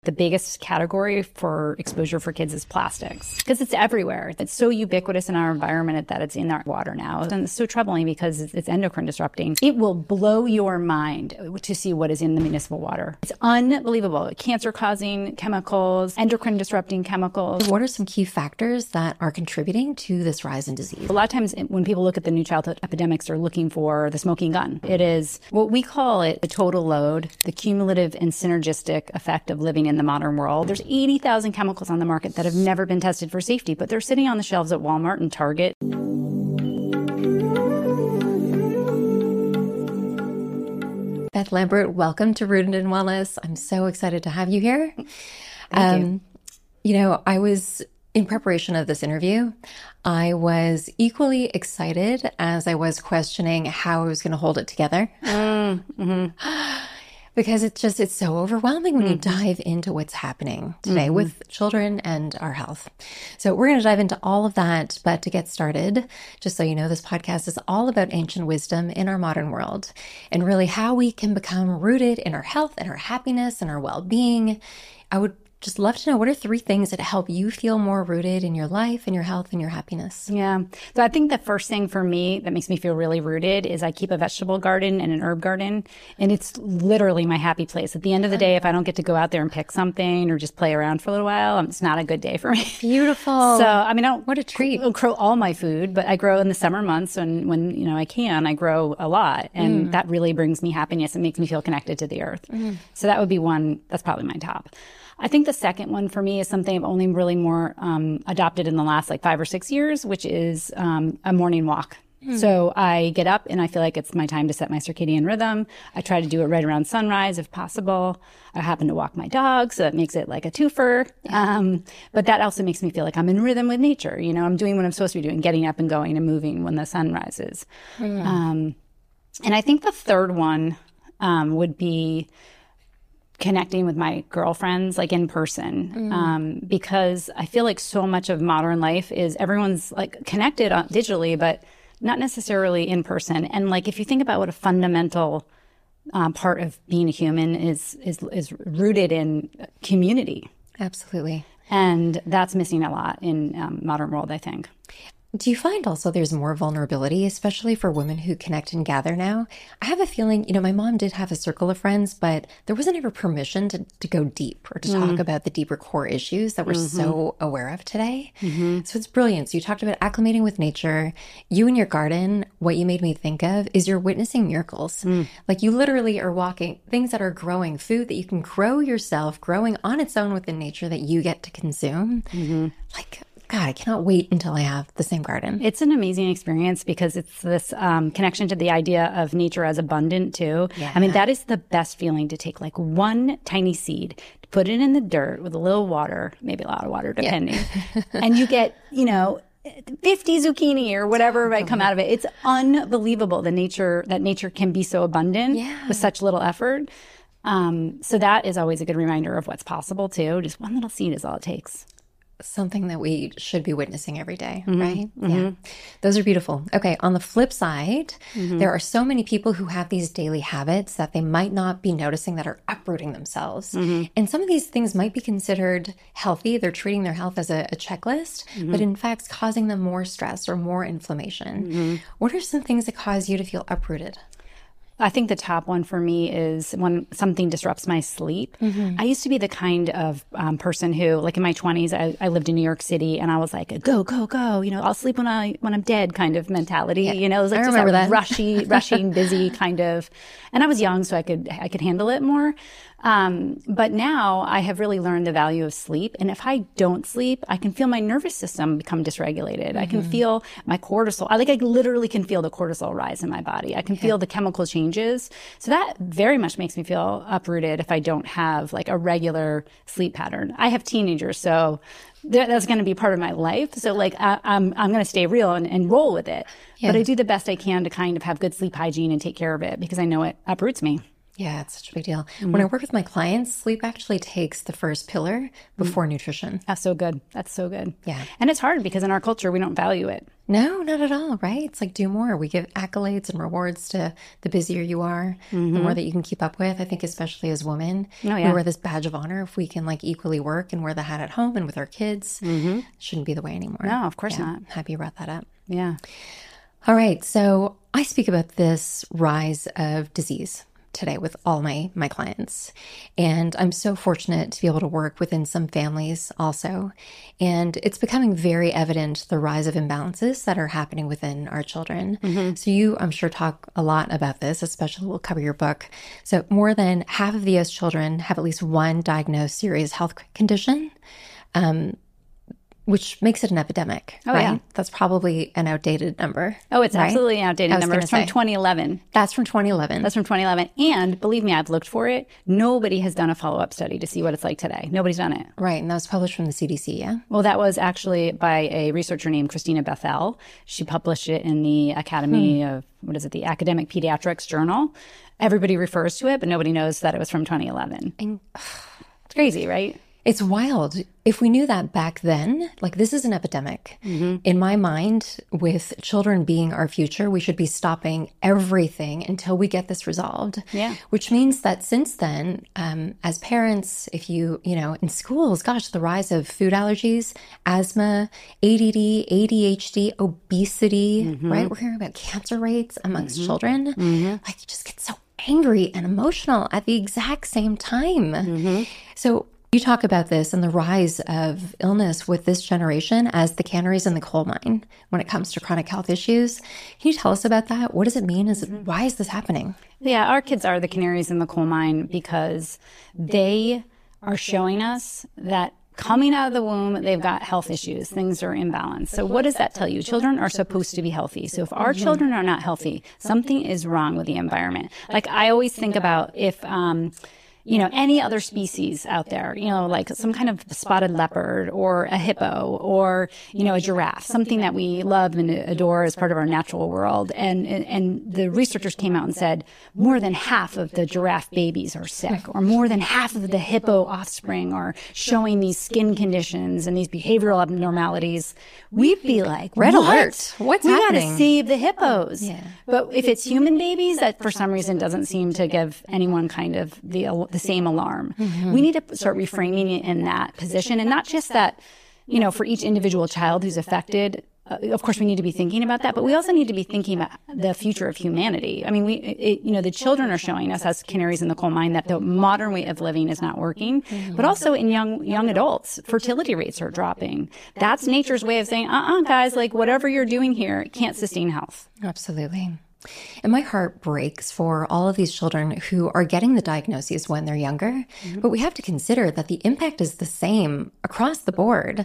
the biggest category for exposure for kids is plastics, because it's everywhere. It's so ubiquitous in our environment that it's in our water now. And it's so troubling because it's endocrine disrupting. It will blow your mind to see what is in the municipal water. It's unbelievable. Cancer-causing chemicals, endocrine disrupting chemicals. What are some key factors that are contributing to this rise in disease? A lot of times when people look at the new childhood epidemics, they're looking for the smoking gun. It is what we call it the total load, the cumulative and synergistic effect of living in the modern world. There's 80,000 chemicals on the market that have never been tested for safety, but they're sitting on the shelves at Walmart and Target. Beth Lambert, welcome to Rooted in Wellness. I'm so excited to have you here. Thank you. I was in preparation of this interview, I was equally excited as I was questioning how I was going to hold it together. Because it's so overwhelming when you dive into what's happening today with children and our health. So we're going to dive into all of that. But to get started, just so you know, this podcast is all about ancient wisdom in our modern world and really how we can become rooted in our health and our happiness and our well-being. I would just love to know, what are 3 things that help you feel more rooted in your life and your health and your happiness? Yeah. So I think the first thing for me that makes me feel really rooted is I keep a vegetable garden and an herb garden, and it's literally my happy place. At the end of the day, if I don't get to go out there and pick something or just play around for a little while, it's not a good day for me. Beautiful. So, I mean, what a treat. I don't grow all my food, but I grow in the summer months, and when I can, I grow a lot, and that really brings me happiness and makes me feel connected to the earth. So that would be one. That's probably my top. I think the second one for me is something I've only really more adopted in the last 5 or 6 years, which is a morning walk. So I get up and I feel like it's my time to set my circadian rhythm. I try to do it right around sunrise if possible. I happen to walk my dog, so that makes it like a twofer. But that also makes me feel like I'm in rhythm with nature. You know, I'm doing what I'm supposed to be doing, getting up and going and moving when the sun rises. And I think the third one would be connecting with my girlfriends, in person, because I feel like so much of modern life is everyone's connected digitally, but not necessarily in person. And if you think about what a fundamental part of being a human is rooted in community. Absolutely. And that's missing a lot in modern world, I think. Do you find also there's more vulnerability, especially for women who connect and gather now? I have a feeling, my mom did have a circle of friends, but there wasn't ever permission to go deep or to talk about the deeper core issues that we're so aware of today. So it's brilliant. So you talked about acclimating with nature. You and your garden, what you made me think of is you're witnessing miracles. You literally are walking things that are growing, food that you can grow yourself, growing on its own within nature that you get to consume. God, I cannot wait until I have the same garden. It's an amazing experience because it's this connection to the idea of nature as abundant too. Yeah. I mean, that is the best feeling, to take one tiny seed, put it in the dirt with a little water, maybe a lot of water depending, and you get, 50 zucchini or whatever might come out of it. It's unbelievable that nature can be so abundant with such little effort. So that is always a good reminder of what's possible too. Just one little seed is all it takes. Something that we should be witnessing every day, right? Yeah. Those are beautiful. Okay. On the flip side, there are so many people who have these daily habits that they might not be noticing that are uprooting themselves. And some of these things might be considered healthy. They're treating their health as a checklist, but in fact, causing them more stress or more inflammation. What are some things that cause you to feel uprooted? I think the top one for me is when something disrupts my sleep. I used to be the kind of person who, in my 20s, I lived in New York City, and I was like, go, go, go. I'll sleep when I'm dead kind of mentality. Yeah. It was I just remember that. rushing, busy kind of. And I was young, so I could handle it more. But now I have really learned the value of sleep. And if I don't sleep, I can feel my nervous system become dysregulated. I can feel my cortisol. I literally can feel the cortisol rise in my body. I can feel the chemical changes. So that very much makes me feel uprooted if I don't have a regular sleep pattern. I have teenagers, so that's going to be part of my life. So I'm going to stay real and roll with it. Yeah. But I do the best I can to kind of have good sleep hygiene and take care of it because I know it uproots me. Yeah, it's such a big deal. When I work with my clients, sleep actually takes the first pillar before nutrition. That's so good. That's so good. Yeah. And it's hard because in our culture, we don't value it. No, not at all, right? It's like do more. We give accolades and rewards to the busier you are, the more that you can keep up with. I think especially as women, Oh, we yeah. wear this badge of honor if we can like equally work and wear the hat at home and with our kids. Shouldn't be the way anymore. No, of course not. Happy you brought that up. Yeah. All right. So I speak about this rise of disease today with all my clients. And I'm so fortunate to be able to work within some families also. And it's becoming very evident the rise of imbalances that are happening within our children. So you, I'm sure, talk a lot about this, especially we'll cover your book. So more than half of the U.S. children have at least one diagnosed serious health condition. Which makes it an epidemic, right? yeah. That's probably an outdated number. Oh, it's right? absolutely an I outdated was number. gonna It's from say. 2011. That's from 2011. That's from 2011. And believe me, I've looked for it. Nobody has done a follow-up study to see what it's like today. Nobody's done it. Right, and that was published from the CDC, yeah? Well, that was actually by a researcher named Christina Bethel. She published it in the Academy of, the Academic Pediatrics Journal. Everybody refers to it, but nobody knows that it was from 2011. And It's crazy, right? it's wild. If we knew that back then, like this is an epidemic. In my mind, with children being our future, we should be stopping everything until we get this resolved. Yeah. Which means that since then, as parents, if you know, in schools, gosh, the rise of food allergies, asthma, ADD, ADHD, obesity, right? We're hearing about cancer rates amongst children. Like you just get so angry and emotional at the exact same time. So you talk about this and the rise of illness with this generation as the canaries in the coal mine when it comes to chronic health issues. Can you tell us about that? What does it mean? Why is this happening? Yeah, our kids are the canaries in the coal mine because they are showing us that coming out of the womb, they've got health issues. Things are imbalanced. So what does that tell you? Children are supposed to be healthy. So if our children are not healthy, something is wrong with the environment. Like I always think about if, any other species out there, like some kind of spotted leopard or a hippo or, a giraffe, something that we love and adore as part of our natural world. And the researchers came out and said more than half of the giraffe babies are sick or more than half of the hippo offspring are showing these skin conditions and these behavioral abnormalities. We'd be like, Red alert. What's we happening? gotta save the hippos. Yeah. But if it's human babies, that for some reason doesn't seem to give anyone kind of the same alarm. We need to start reframing it in that position, and not just that, for each individual child who's affected. Of course, we need to be thinking about that, but we also need to be thinking about the future of humanity. I mean, the children are showing us as canaries in the coal mine that the modern way of living is not working, but also in young adults, fertility rates are dropping. That's nature's way of saying, guys, like whatever you're doing here, it can't sustain health. Absolutely. And my heart breaks for all of these children who are getting the diagnoses when they're younger. But we have to consider that the impact is the same across the board.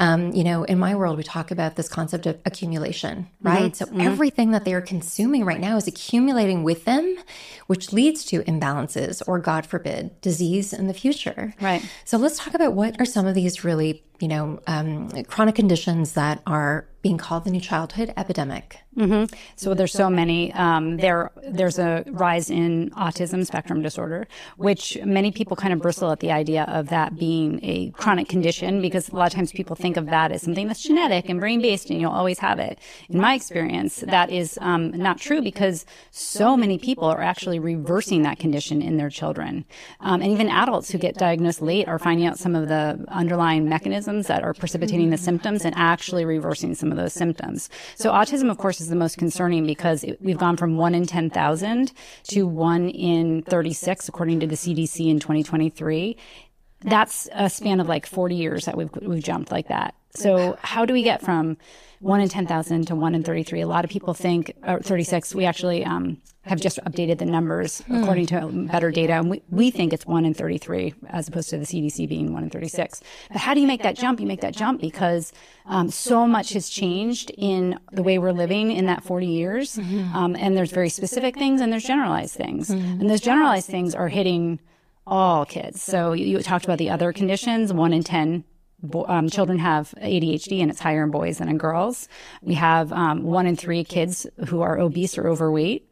In my world, we talk about this concept of accumulation, right? So everything that they are consuming right now is accumulating with them, which leads to imbalances or, God forbid, disease in the future. Right. So let's talk about what are some of these really, chronic conditions that are being called the new childhood epidemic. So there's so many. There's a rise in autism spectrum disorder, which many people kind of bristle at the idea of that being a chronic condition because a lot of times people think of that as something that's genetic and brain-based and you'll always have it. In my experience, that is not true because so many people are actually reversing that condition in their children. And even adults who get diagnosed late are finding out some of the underlying mechanisms that are precipitating the symptoms and actually reversing some of those symptoms. So autism, of course, is the most concerning because we've gone from 1 in 10,000 to 1 in 36, according to the CDC in 2023. That's a span of like 40 years that we've jumped like that. So how do we get from 1 in 10,000 to 1 in 33? A lot of people think, or 36, we actually have just updated the numbers according to better data. And we think it's 1 in 33 as opposed to the CDC being 1 in 36. But how do you make that jump? You make that jump because so much has changed in the way we're living in that 40 years. And there's very specific things and there's generalized things. And those generalized things are hitting all kids. So you talked about the other conditions. 1 in 10 children have ADHD, and it's higher in boys than in girls. We have 1 in 3 kids who are obese or overweight.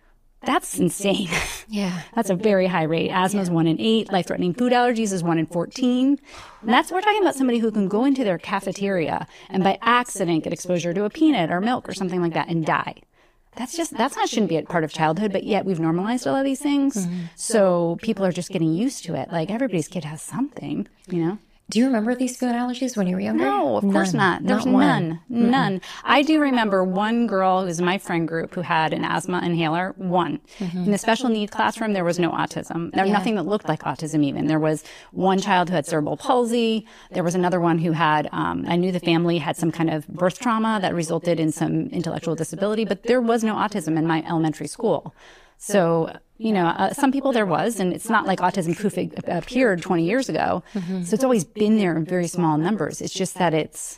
That's insane. Yeah. That's a very high rate. Asthma is 1 in 8. Life-threatening food allergies is 1 in 14. And we're talking about somebody who can go into their cafeteria and by accident get exposure to a peanut or milk or something like that and die. Shouldn't be a part of childhood, but yet we've normalized a lot of these things. So people are just getting used to it. Like everybody's kid has something, you know? Do you remember these food allergies when you were younger? No, of course not. There's none. None. I do remember one girl who was in my friend group who had an asthma inhaler, one. In the special need classroom, there was no autism. There was nothing that looked like autism even. There was one child who had cerebral palsy. There was another one who had, I knew the family had some kind of birth trauma that resulted in some intellectual disability, but there was no autism in my elementary school. So, you know, some people there was, and it's not like autism proof appeared 20 years ago. So it's always been there in very small numbers. It's just that it's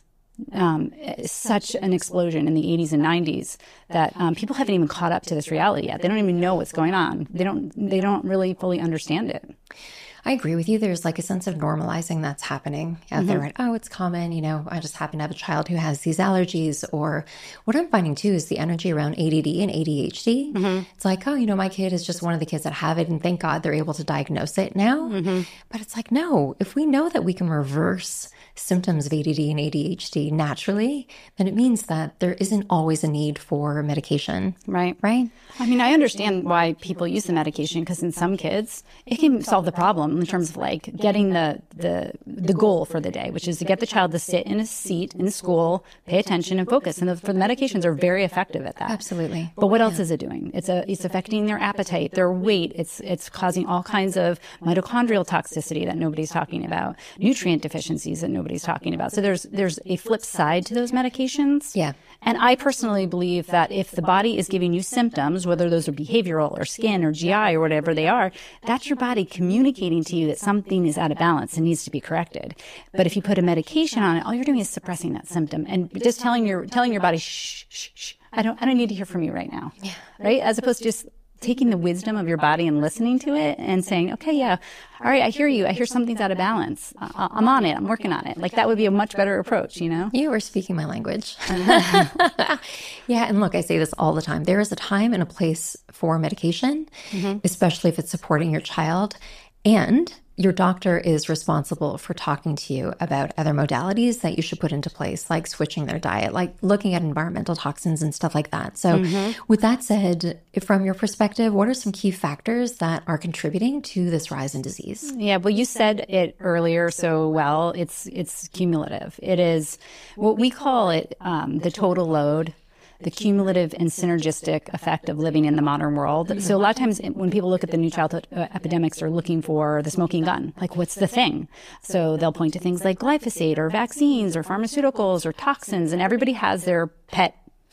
such an explosion in the 80s and 90s that people haven't even caught up to this reality yet. They don't even know what's going on. They don't really fully understand it. I agree with you. There's like a sense of normalizing that's happening out there, right? Oh, it's common. You know, I just happen to have a child who has these allergies. Or what I'm finding too is the energy around ADD and ADHD. It's like, oh, you know, my kid is just one of the kids that have it, and thank God they're able to diagnose it now. But it's like, no, if we know that we can reverse symptoms of ADD and ADHD naturally, then it means that there isn't always a need for medication. Right. Right? I mean, I understand why people use the medication, because in some kids, it can solve the problem in terms of like getting the goal for the day, which is to get the child to sit in a seat in school, pay attention and focus. And the medications are very effective at that. Absolutely. But what else is it doing? It's affecting their appetite, their weight. It's causing all kinds of mitochondrial toxicity that nobody's talking about, nutrient deficiencies that nobody's talking about. So there's a flip side to those medications. Yeah. And I personally believe that if the body is giving you symptoms, whether those are behavioral or skin or GI or whatever they are, that's your body communicating to you that something is out of balance and needs to be corrected. But if you put a medication on it, all you're doing is suppressing that symptom and just telling your body, shh, shh, shh. I don't need to hear from you right now. Yeah. Right? As opposed to just taking the wisdom of your body and listening to it and saying, okay, yeah, all right, I hear you. I hear something's out of balance. I'm on it. I'm working on it. Like that would be a much better approach, you know? You are speaking my language. Yeah. And look, I say this all the time. There is a time and a place for medication, especially if it's supporting your child. And your doctor is responsible for talking to you about other modalities that you should put into place, like switching their diet, like looking at environmental toxins and stuff like that. So with that said, from your perspective, what are some key factors that are contributing to this rise in disease? Yeah, well, you said it earlier so well. It's cumulative. It is what we call it the total load, the cumulative and synergistic effect of living in the modern world. So a lot of times when people look at the new childhood epidemics, they're looking for the smoking gun. Like, what's the thing? So they'll point to things like glyphosate or vaccines or pharmaceuticals or toxins, and everybody has their pet,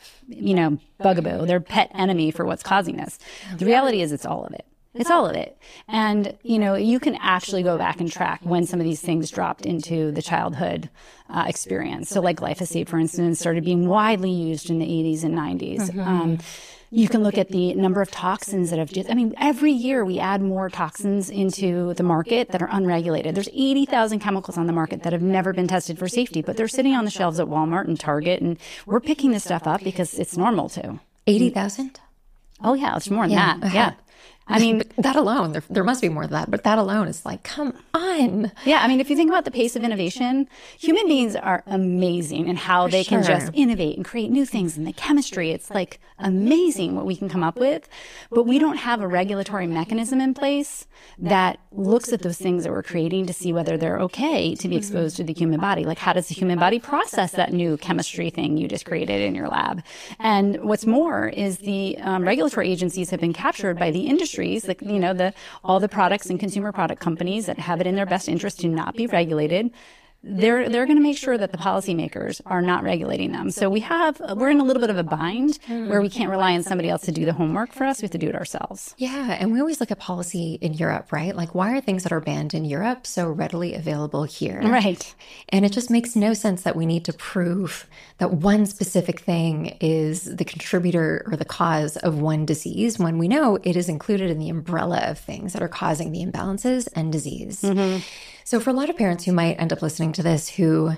bugaboo, their pet enemy for what's causing this. The reality is it's all of it. It's all of it. And, you can actually go back and track when some of these things dropped into the childhood experience. So like glyphosate, for instance, started being widely used in the 80s and 90s. You can look at the number of toxins that have every year we add more toxins into the market that are unregulated. There's 80,000 chemicals on the market that have never been tested for safety, but they're sitting on the shelves at Walmart and Target, and we're picking this stuff up because it's normal to. 80,000? Oh, yeah, it's more than that. Yeah. I mean, that alone, there must be more than that, but that alone is like, come on. Yeah. If you think about the pace of innovation, human beings are amazing in how they can just innovate and create new things. And the chemistry, it's like amazing what we can come up with. But we don't have a regulatory mechanism in place that looks at those things that we're creating to see whether they're okay to be exposed to the human body. Like, how does the human body process that new chemistry thing you just created in your lab? And what's more is the regulatory agencies have been captured by the industry. Like, all the products and consumer product companies that have it in their best interest to not be regulated, they're going to make sure that the policymakers are not regulating them. So we're in a little bit of a bind where we can't rely on somebody else to do the homework for us. We have to do it ourselves. Yeah. And we always look at policy in Europe, right? Like, why are things that are banned in Europe so readily available here? Right. And it just makes no sense that we need to prove that one specific thing is the contributor or the cause of one disease when we know it is included in the umbrella of things that are causing the imbalances and disease. So for a lot of parents who might end up listening to this who,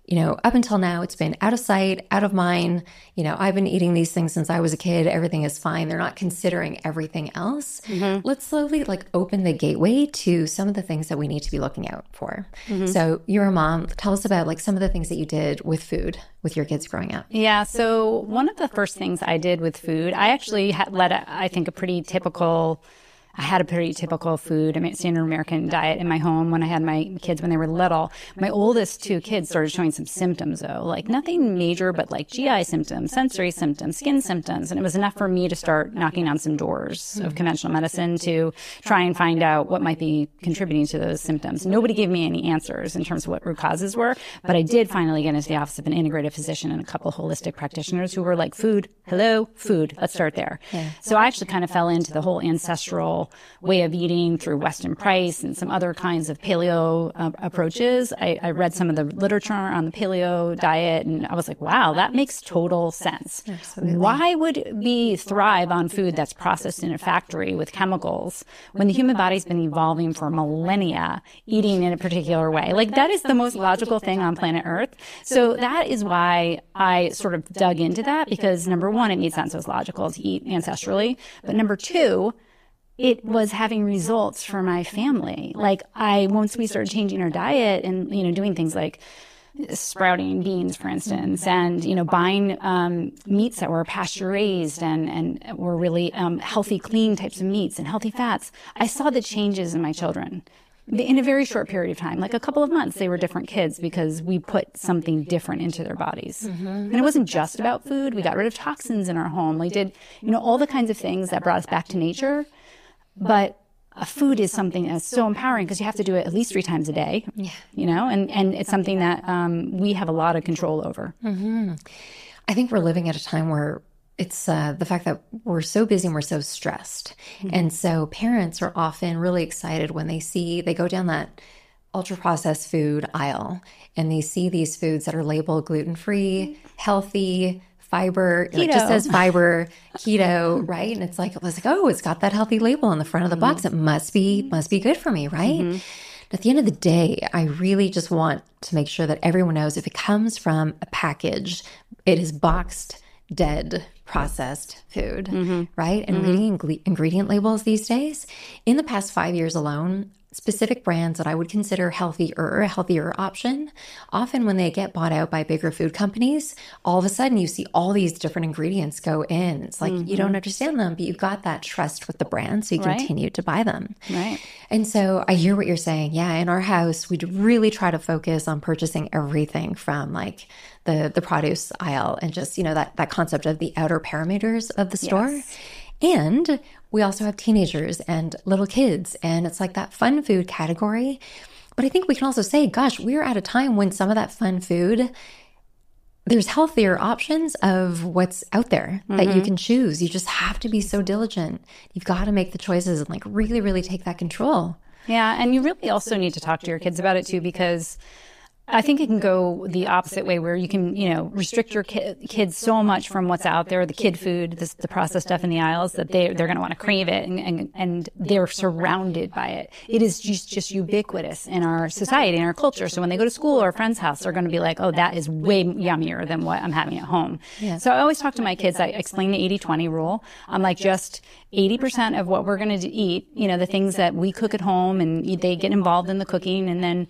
up until now, it's been out of sight, out of mind. I've been eating these things since I was a kid. Everything is fine. They're not considering everything else. Let's slowly open the gateway to some of the things that we need to be looking out for. So you're a mom. Tell us about some of the things that you did with food with your kids growing up. Yeah. So one of the first things I did with food, I actually led, I think, a pretty typical food, standard American diet in my home when I had my kids when they were little. My oldest two kids started showing some symptoms, though, nothing major, but GI symptoms, sensory symptoms, skin symptoms. And it was enough for me to start knocking on some doors of conventional medicine to try and find out what might be contributing to those symptoms. Nobody gave me any answers in terms of what root causes were, but I did finally get into the office of an integrative physician and a couple holistic practitioners who were like, food, let's start there. Yeah. So I actually kind of fell into the whole ancestral way of eating through Weston Price and some other kinds of paleo approaches. I read some of the literature on the paleo diet, and I was like, wow, that makes total sense. Absolutely. Why would we thrive on food that's processed in a factory with chemicals when the human body's been evolving for millennia eating in a particular way? That is the most logical thing on planet Earth. So that is why I sort of dug into that, because number one, it made sense. It was logical to eat ancestrally. But number two, it was having results for my family. Once we started changing our diet and, doing things like sprouting beans, for instance, and, buying meats that were pasture raised and were really healthy, clean types of meats and healthy fats, I saw the changes in my children. In a very short period of time, a couple of months, they were different kids because we put something different into their bodies. And it wasn't just about food. We got rid of toxins in our home. We did, all the kinds of things that brought us back to nature. But food is something that's so empowering because you have to do it at least 3 times a day, and it's something that we have a lot of control over. I think we're living at a time where it's the fact that we're so busy and we're so stressed. And so parents are often really excited when they go down that ultra-processed food aisle and they see these foods that are labeled gluten-free, healthy, fiber, it just says fiber, keto, right? And it's oh, it's got that healthy label on the front of the box. It must be good for me, right? At the end of the day, I really just want to make sure that everyone knows if it comes from a package, it is boxed, dead, processed food, right? And reading ingredient labels these days, in the past 5 years alone, specific brands that I would consider a healthier option, often when they get bought out by bigger food companies, all of a sudden you see all these different ingredients go in. It's you don't understand them, but you've got that trust with the brand, so you continue to buy them. Right. And so I hear what you're saying. Yeah, in our house, we really try to focus on purchasing everything from the produce aisle and just, that concept of the outer perimeters of the store. Yes. And we also have teenagers and little kids, and it's that fun food category. But I think we can also say, gosh, we're at a time when some of that fun food, there's healthier options of what's out there that you can choose. You just have to be so diligent. You've got to make the choices and really, really take that control. Yeah, and you really also need to talk to your kids about it too, because I think it can go the opposite way where you can, restrict your kids so much from what's out there, the kid food, the processed stuff in the aisles, that they're going to want to crave it and they're surrounded by it. It is just ubiquitous in our society, in our culture. So when they go to school or a friend's house, they're going to be like, oh, that is way yummier than what I'm having at home. Yeah. So I always talk to my kids. I explain the 80-20 rule. I'm just 80% of what we're going to eat, the things that we cook at home, and they get involved in the cooking, and then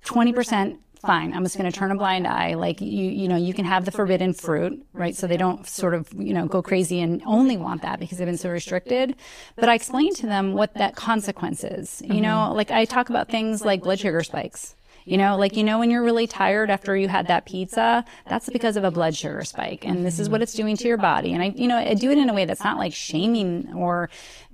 20%, fine, I'm just going to turn a blind eye. You can have the forbidden fruit, right? So they don't sort of, go crazy and only want that because they've been so restricted. But I explain to them what that consequence is. I talk about things like blood sugar spikes. When you're really tired after you had that pizza, that's because of a blood sugar spike. And this is what it's doing to your body. And I do it in a way that's not shaming or,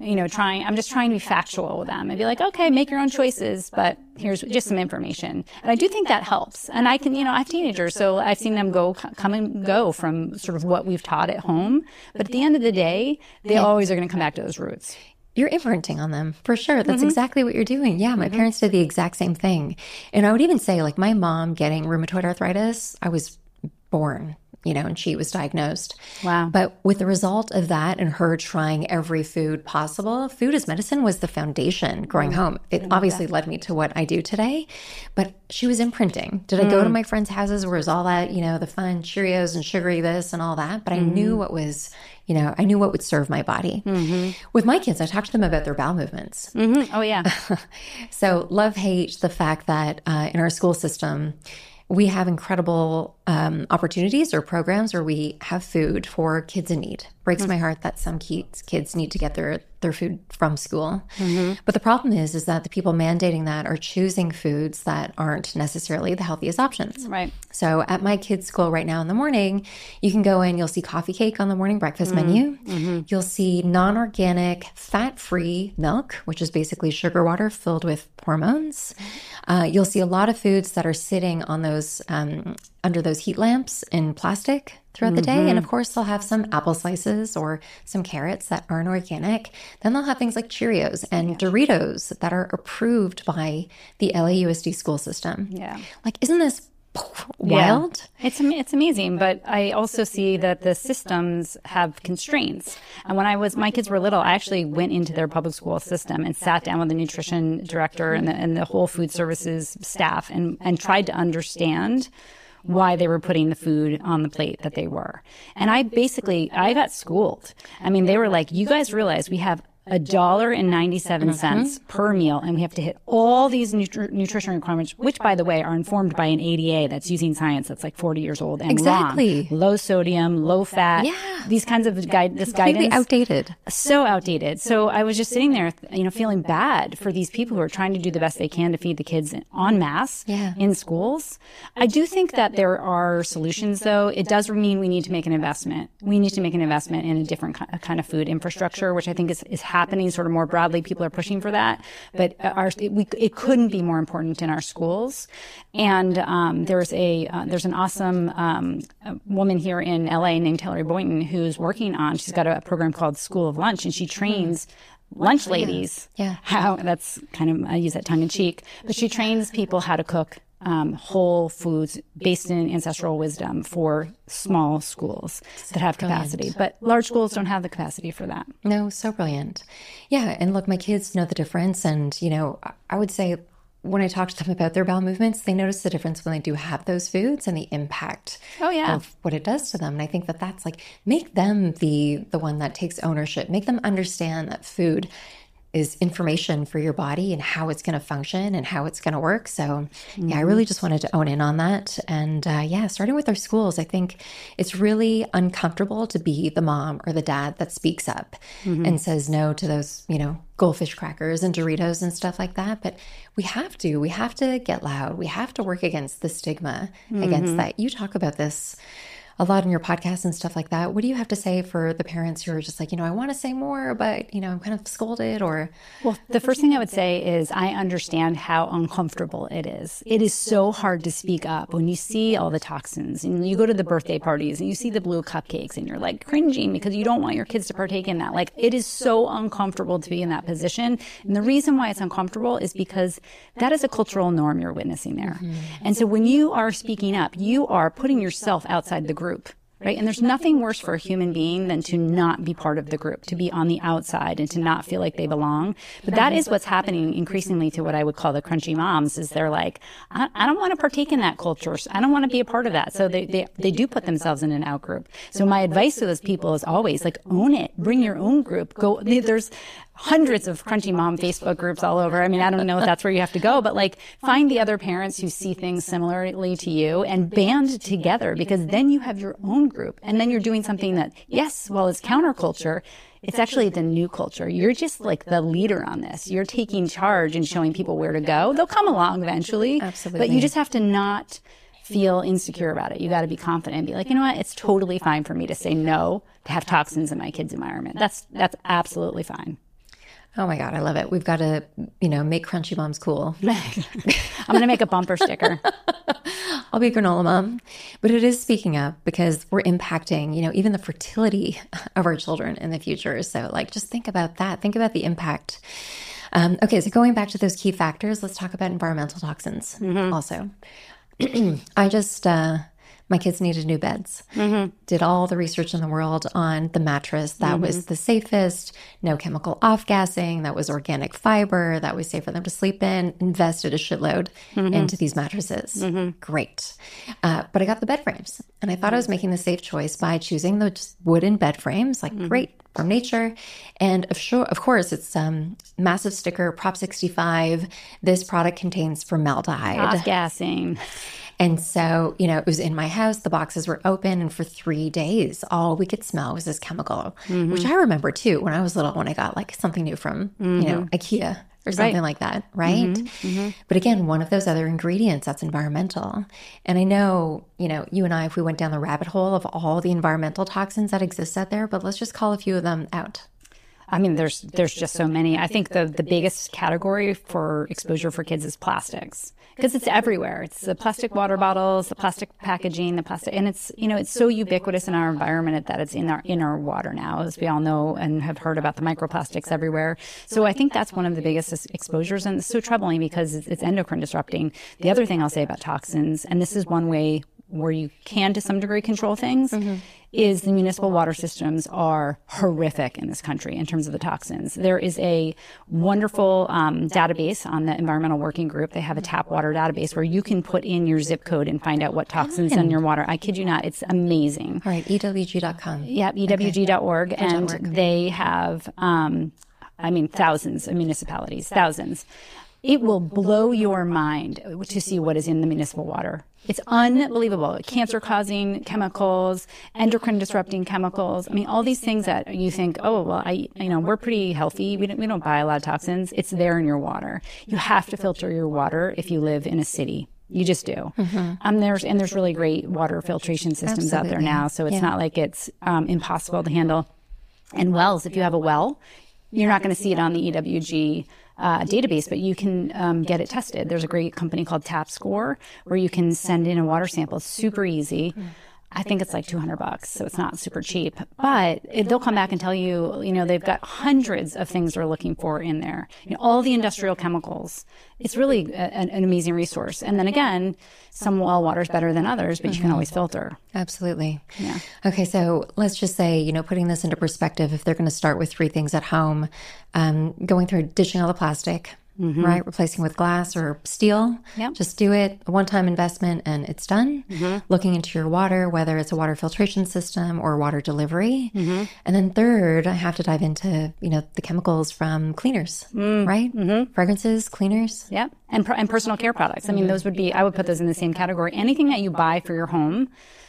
I'm just trying to be factual with them and be okay, make your own choices, but here's just some information. And I do think that helps. And I have teenagers, so I've seen them come and go from sort of what we've taught at home. But at the end of the day, they always are going to come back to those roots. You're imprinting on them, for sure. That's exactly what you're doing. Yeah, my parents did the exact same thing. And I would even say, my mom getting rheumatoid arthritis, I was born and she was diagnosed. Wow. But with the result of that and her trying every food possible, food as medicine was the foundation growing home. It obviously led me to what I do today, but she was imprinting. Did I go to my friends' houses where it was all that, the fun Cheerios and sugary this and all that? But I knew what was, I knew what would serve my body. With my kids, I talked to them about their bowel movements. Oh, yeah. So love, hate the fact that in our school system, we have incredible opportunities or programs where we have food for kids in need. Breaks my heart that some kids need to get their food from school. But the problem is that the people mandating that are choosing foods that aren't necessarily the healthiest options. Right. So at my kids' school right now in the morning, you can go in, you'll see coffee cake on the morning breakfast menu. You'll see non-organic, fat-free milk, which is basically sugar water filled with hormones. You'll see a lot of foods that are sitting on those under those heat lamps in plastic throughout the day. And of course, they'll have some apple slices or some carrots that aren't organic. Then they'll have things like Cheerios and Doritos that are approved by the LAUSD school system. Yeah. Like, isn't this wild? Yeah. It's amazing, but I also see that the systems have constraints. And when my kids were little, I actually went into their public school system and sat down with the nutrition director and the whole food services staff and tried to understand why they were putting the food on the plate that they were. And I got schooled. I mean, they were like, you guys realize we have $1.97 per meal, and we have to hit all these nutrition requirements, which, by the way, are informed by an ADA that's using science that's like 40 years old and wrong. Low sodium, low fat. Yeah. These kinds of guidance. Outdated. So outdated. So I was just sitting there, feeling bad for these people who are trying to do the best they can to feed the kids en masse in schools. I do think that there are solutions, though. It does mean we need to make an investment. We need to make an investment in a different kind of food infrastructure, which I think is happening sort of more broadly. People are pushing for that, but it couldn't be more important in our schools. And there's an awesome woman here in LA named Hillary Boynton who's she's got a program called School of Lunch, and she trains lunch ladies. Yeah. That's kind of, I use that tongue in cheek, but she trains people how to cook whole foods based in ancestral wisdom for small schools that have capacity. But large schools don't have the capacity for that. No, so brilliant. Yeah. And look, my kids know the difference. And, I would say when I talk to them about their bowel movements, they notice the difference when they do have those foods and the impact of what it does to them. And I think that that's like, make them the one that takes ownership, make them understand that food is information for your body and how it's going to function and how it's going to work. So I really just wanted to own in on that. And starting with our schools, I think it's really uncomfortable to be the mom or the dad that speaks up and says no to those, goldfish crackers and Doritos and stuff like that. But we have to get loud. We have to work against the stigma against that. You talk about this a lot in your podcast and stuff like that. What do you have to say for the parents who are just like, I want to say more, but, I'm kind of scolded or... Well, the first thing I would say is I understand how uncomfortable it is. It is so hard to speak up when you see all the toxins and you go to the birthday parties and you see the blue cupcakes and you're like cringing because you don't want your kids to partake in that. Like, it is so uncomfortable to be in that position. And the reason why it's uncomfortable is because that is a cultural norm you're witnessing there. And so when you are speaking up, you are putting yourself outside the group, right? And there's nothing worse for a human being than to not be part of the group, to be on the outside and to not feel like they belong. But that is what's happening increasingly to what I would call the crunchy moms, is they're like, I don't want to partake in that culture. I don't want to be a part of that. So they do put themselves in an out group. So my advice to those people is always like, own it, bring your own group. There's hundreds of Crunchy Mom Facebook groups all over. I mean, I don't know if that's where you have to go, but like, find the other parents who see things similarly to you and band together, because then you have your own group. And then you're doing something that, yes, while it's counterculture, it's actually the new culture. You're just like the leader on this. You're taking charge and showing people where to go. They'll come along eventually. Absolutely. But you just have to not feel insecure about it. You got to be confident and be like, you know what? It's totally fine for me to say no to have toxins in my kids' environment. That's absolutely fine. Oh my God, I love it. We've got to, make Crunchy Moms cool. I'm going to make a bumper sticker. I'll be a granola mom. But it is speaking up, because we're impacting, even the fertility of our children in the future. So just think about that. Think about the impact. Okay, so going back to those key factors, let's talk about environmental toxins also. My kids needed new beds. Did all the research in the world on the mattress that was the safest, no chemical off-gassing, that was organic fiber, that was safe for them to sleep in, invested a shitload into these mattresses. Great. But I got the bed frames, and I thought I was making the safe choice by choosing the just wooden bed frames, like great, from nature. And of course, it's massive sticker, Prop 65. This product contains formaldehyde. Off-gassing. And so, it was in my house. The boxes were open. And for 3 days, all we could smell was this chemical, which I remember too when I was little, when I got like something new from, IKEA or something like that. Right. But again, one of those other ingredients that's environmental. And I know, you and I, if we went down the rabbit hole of all the environmental toxins that exist out there, but let's just call a few of them out. I mean, there's just so many. I think the biggest category for exposure for kids is plastics, because it's everywhere. It's the plastic water bottles, the plastic packaging, the plastic, and it's it's so ubiquitous in our environment that it's in our water now, as we all know and have heard about the microplastics everywhere. So I think that's one of the biggest exposures, and it's so troubling because it's endocrine disrupting. The other thing I'll say about toxins, and this is one way where you can to some degree control things, is the municipal water systems are horrific in this country in terms of the toxins. There is a wonderful database on the Environmental Working Group. They have a tap water database where you can put in your zip code and find out what toxins in your water. I kid you not, it's amazing. All right, EWG.com. Yeah, EWG.org. Okay. And they have, thousands of municipalities, thousands. It will blow your mind to see what is in the municipal water. It's unbelievable. Cancer-causing chemicals, endocrine-disrupting chemicals. I mean, all these things that you think, oh, well, we're pretty healthy. We don't buy a lot of toxins. It's there in your water. You have to filter your water if you live in a city. You just do. There's really great water filtration systems out there now, so it's not like it's impossible to handle. And wells, if you have a well, you're not going to see it on the EWG database, but you can get it tested. There's a great company called TapScore where you can send in a water sample. It's super easy. I think it's like $200, so it's not super cheap. But they'll come back and tell you, they've got hundreds of things they're looking for in there. All the industrial chemicals. It's really an amazing resource. And then again, some well water is better than others, but you can always filter. Absolutely. Yeah. Okay, so let's just say, putting this into perspective, if they're going to start with 3 things at home, going through ditching all the plastic, right? Replacing with glass or steel. Yep. Just do it, a one-time investment, and it's done. Looking into your water, whether it's a water filtration system or water delivery. And then third, I have to dive into, the chemicals from cleaners, right? Fragrances, cleaners. Yep. And personal care products. I mean, I would put those in the same category. Anything that you buy for your home,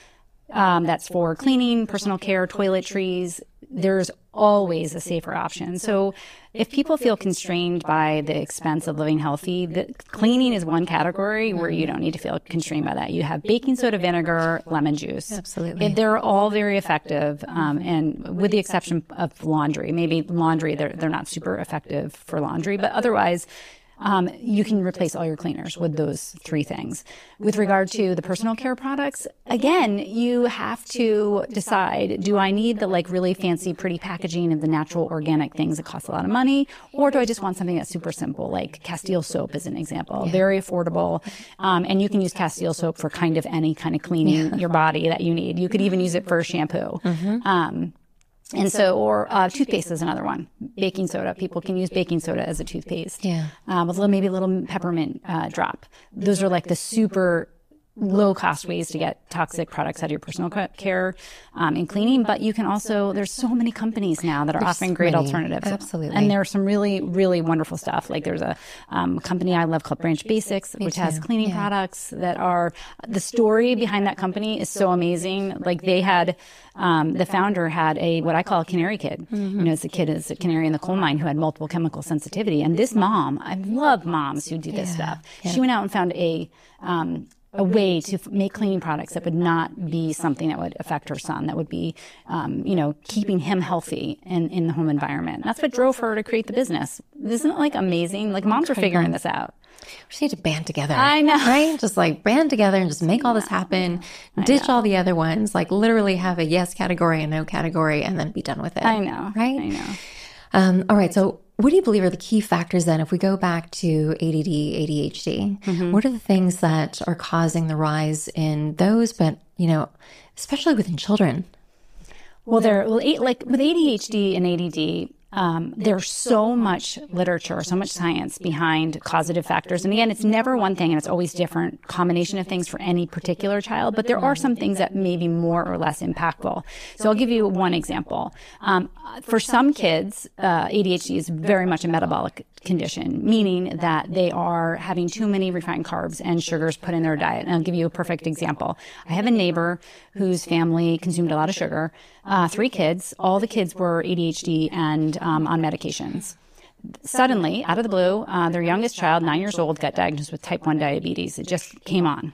that's for cleaning, personal care, toiletries, there's always a safer option. So if people feel constrained by the expense of living healthy, cleaning is one category where you don't need to feel constrained by that. You have baking soda, vinegar, lemon juice. Absolutely. They're all very effective, and with the exception of laundry. Maybe laundry, they're not super effective for laundry, but otherwise, you can replace all your cleaners with those 3 things. With regard to the personal care products, again, you have to decide, do I need the really fancy, pretty packaging of the natural organic things that cost a lot of money? Or do I just want something that's super simple, like Castile soap as an example, very affordable. And you can use Castile soap for kind of any kind of cleaning your body that you need. You could even use it for shampoo. And so, or toothpaste is another one. Baking soda. People can use baking soda as a toothpaste. Yeah. With maybe a little peppermint drop. Those are like the super low-cost ways to get toxic products out of your personal care in cleaning. But you can also, there's so many companies now that are offering great alternatives. Absolutely. And there's some really, really wonderful stuff. Like there's a company I love called Branch Basics, which has cleaning products that are, the story behind that company is so amazing. Like they had, the founder had what I call a canary kid. It's a canary in the coal mine who had multiple chemical sensitivity. And this mom, I love moms who do this stuff. She went out and found a way to make cleaning products that would not be something that would affect her son, that would be, keeping him healthy in the home environment. That's what drove her to create the business. Isn't it amazing? Moms are figuring this out. We just need to band together. I know. Right? Just band together and just make all this happen. Ditch all the other ones. Literally have a yes category and no category and then be done with it. I know. Right? I know. All right. So what do you believe are the key factors then, if we go back to ADD, ADHD, what are the things that are causing the rise in those, but, especially within children? Well, like with ADHD and ADD, there's so much literature, so much science behind causative factors. And again, it's never one thing and it's always different combination of things for any particular child, but there are some things that may be more or less impactful. So I'll give you one example. For some kids, ADHD is very much a metabolic condition, meaning that they are having too many refined carbs and sugars put in their diet. And I'll give you a perfect example. I have a neighbor whose family consumed a lot of sugar, 3 kids. All the kids were ADHD and on medications. Suddenly, out of the blue, their youngest child, 9 years old, got diagnosed with type 1 diabetes. It just came on.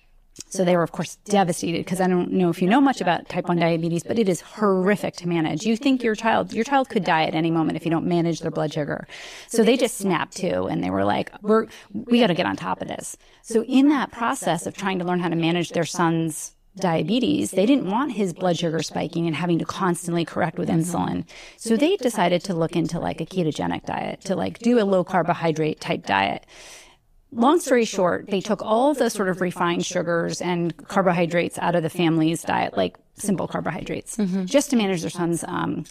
So they were, of course, devastated because I don't know if you know much about type 1 diabetes, but it is horrific to manage. You think your child could die at any moment if you don't manage their blood sugar. So they just snapped to, and they were like, we got to get on top of this. So in that process of trying to learn how to manage their son's diabetes, they didn't want his blood sugar spiking and having to constantly correct with insulin. So they decided to look into like a ketogenic diet, to like do a low carbohydrate type diet. Long story short, they took all the sort of refined sugars and carbohydrates out of the family's diet, like simple carbohydrates, just to manage their son's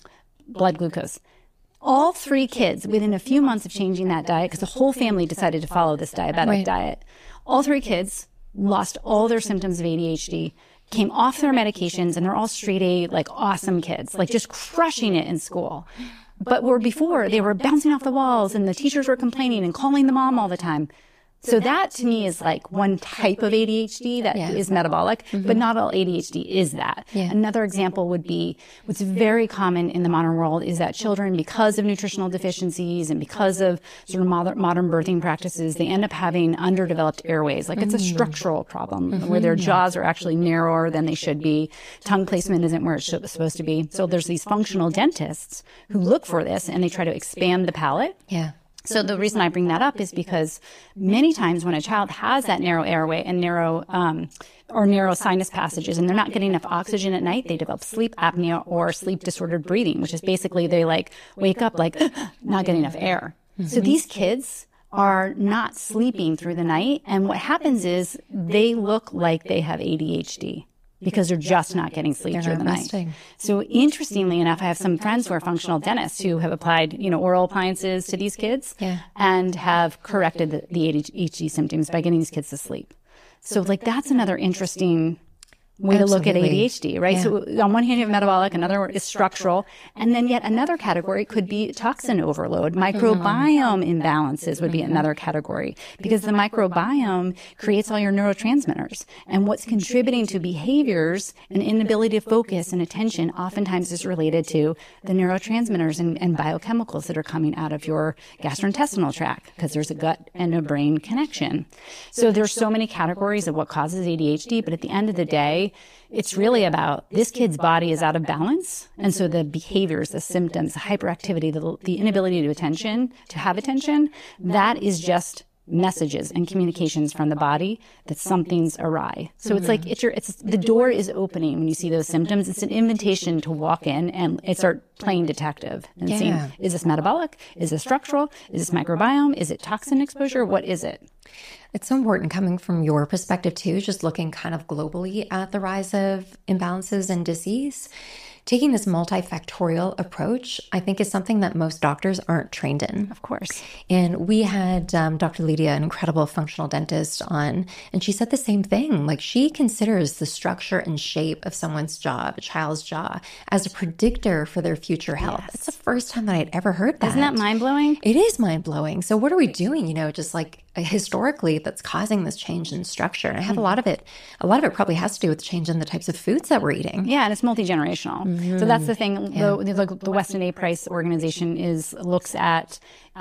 blood glucose. All 3 kids, within a few months of changing that diet, because the whole family decided to follow this diabetic diet, all 3 kids lost all their symptoms of ADHD, came off their medications, and they're all straight A, like awesome kids, like just crushing it in school. But where before they were bouncing off the walls and the teachers were complaining and calling the mom all the time. So that to me is like one type of ADHD that is metabolic, but not all ADHD is that. Another example would be what's very common in the modern world is that children, because of nutritional deficiencies and because of sort of modern birthing practices, they end up having underdeveloped airways. Like it's a structural problem where their jaws are actually narrower than they should be. Tongue placement isn't where it's supposed to be. So there's these functional dentists who look for this and they try to expand the palate. So the reason I bring that up is because many times when a child has that narrow airway and narrow sinus passages and they're not getting enough oxygen at night, they develop sleep apnea or sleep disordered breathing, which is basically they like wake up like not getting enough air. So these kids are not sleeping through the night. And what happens is they look like they have ADHD. Because they're just not getting sleep through the night. So interestingly enough, I have some friends who are functional dentists who have applied, oral appliances to these kids and have corrected the ADHD symptoms by getting these kids to sleep. So like that's another interesting way to look at ADHD, right? So on one hand, you have metabolic, another is structural, and then yet another category could be toxin overload. Microbiome imbalances would be another category because the microbiome creates all your neurotransmitters. And what's contributing to behaviors and inability to focus and attention oftentimes is related to the neurotransmitters and biochemicals that are coming out of your gastrointestinal tract because there's a gut and a brain connection. So there's so many categories of what causes ADHD, but at the end of the day, it's really about this kid's body is out of balance. And so the behaviors, the symptoms, the hyperactivity, the inability to have attention, that is just messages and communications from the body that something's awry. So it's like it's the door is opening when you see those symptoms. It's an invitation to walk in and start playing detective and seeing, is this metabolic? Is this structural? Is this microbiome? Is it toxin exposure? What is it? It's so important coming from your perspective too, just looking kind of globally at the rise of imbalances and disease. Taking this multifactorial approach, I think, is something that most doctors aren't trained in. Of course. And we had Dr. Lydia, an incredible functional dentist, on, and she said the same thing. Like, she considers the structure and shape of someone's jaw, a child's jaw, as a predictor for their future health. It's the first time that I'd ever heard that. Isn't that mind-blowing? It is mind-blowing. So what are we doing, just like historically that's causing this change in structure? And I have a lot of it probably has to do with change in the types of foods that we're eating. Yeah, and it's multi-generational. So that's the thing. The Weston A. Price organization looks at,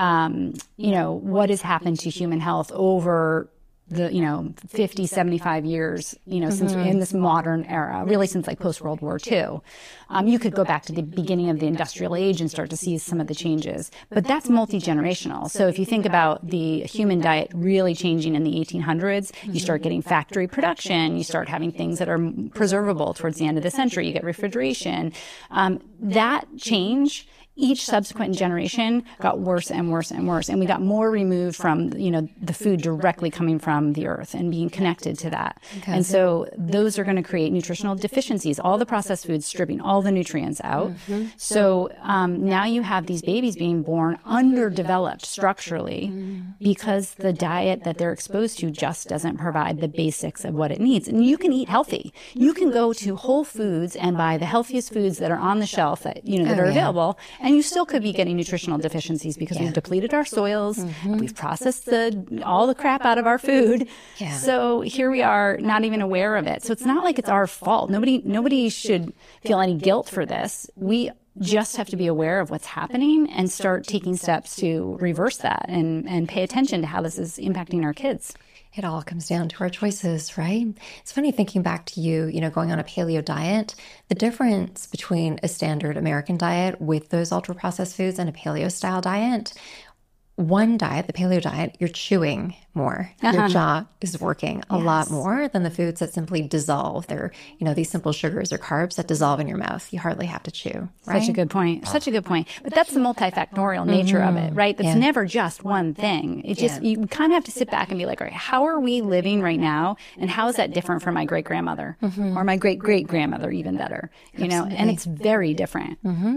what has happened to human health over the 50, 75 years, since in this modern era, really since like post-World War II. You could go back to the beginning of the industrial age and start to see some of the changes. But that's multi-generational. So if you think about the human diet really changing in the 1800s, you start getting factory production, you start having things that are preservable towards the end of the century, you get refrigeration. That change each subsequent generation got worse and worse and worse. And we got more removed from, the food directly coming from the earth and being connected to that. Okay. And so those are going to create nutritional deficiencies, all the processed foods stripping all the nutrients out. Mm-hmm. So now you have these babies being born underdeveloped structurally because the diet that they're exposed to just doesn't provide the basics of what it needs. And you can eat healthy. You can go to Whole Foods and buy the healthiest foods that are on the shelf that, that are available. And you still could be getting nutritional deficiencies because we've depleted our soils, we've processed all the crap out of our food. Yeah. So here we are, not even aware of it. So it's not like it's our fault. Nobody should feel any guilt for this. We just have to be aware of what's happening and start taking steps to reverse that and pay attention to how this is impacting our kids. It all comes down to our choices, right? It's funny thinking back to you, going on a paleo diet, the difference between a standard American diet with those ultra-processed foods and a paleo style diet. One diet, the paleo diet, you're chewing more. Your jaw is working a lot more than the foods that simply dissolve. They're, these simple sugars or carbs that dissolve in your mouth. You hardly have to chew, right? Such a good point. Such a good point. But that's the multifactorial nature of it, right? That's never just one thing. It just, you kind of have to sit back and be like, all right, how are we living right now? And how is that different from my great-grandmother or my great-great-grandmother, even better, and it's very different.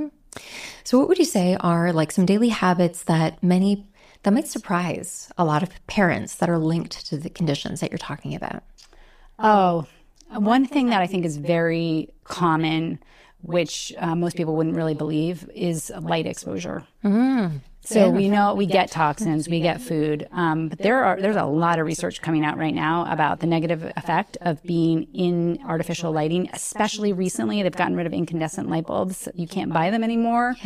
So what would you say are like some daily habits that might surprise a lot of parents that are linked to the conditions that you're talking about? Oh, one thing that I think is very common, which most people wouldn't really believe, is light exposure. So we know we get toxins, we get food, but there's a lot of research coming out right now about the negative effect of being in artificial lighting, especially recently. They've gotten rid of incandescent light bulbs. You can't buy them anymore.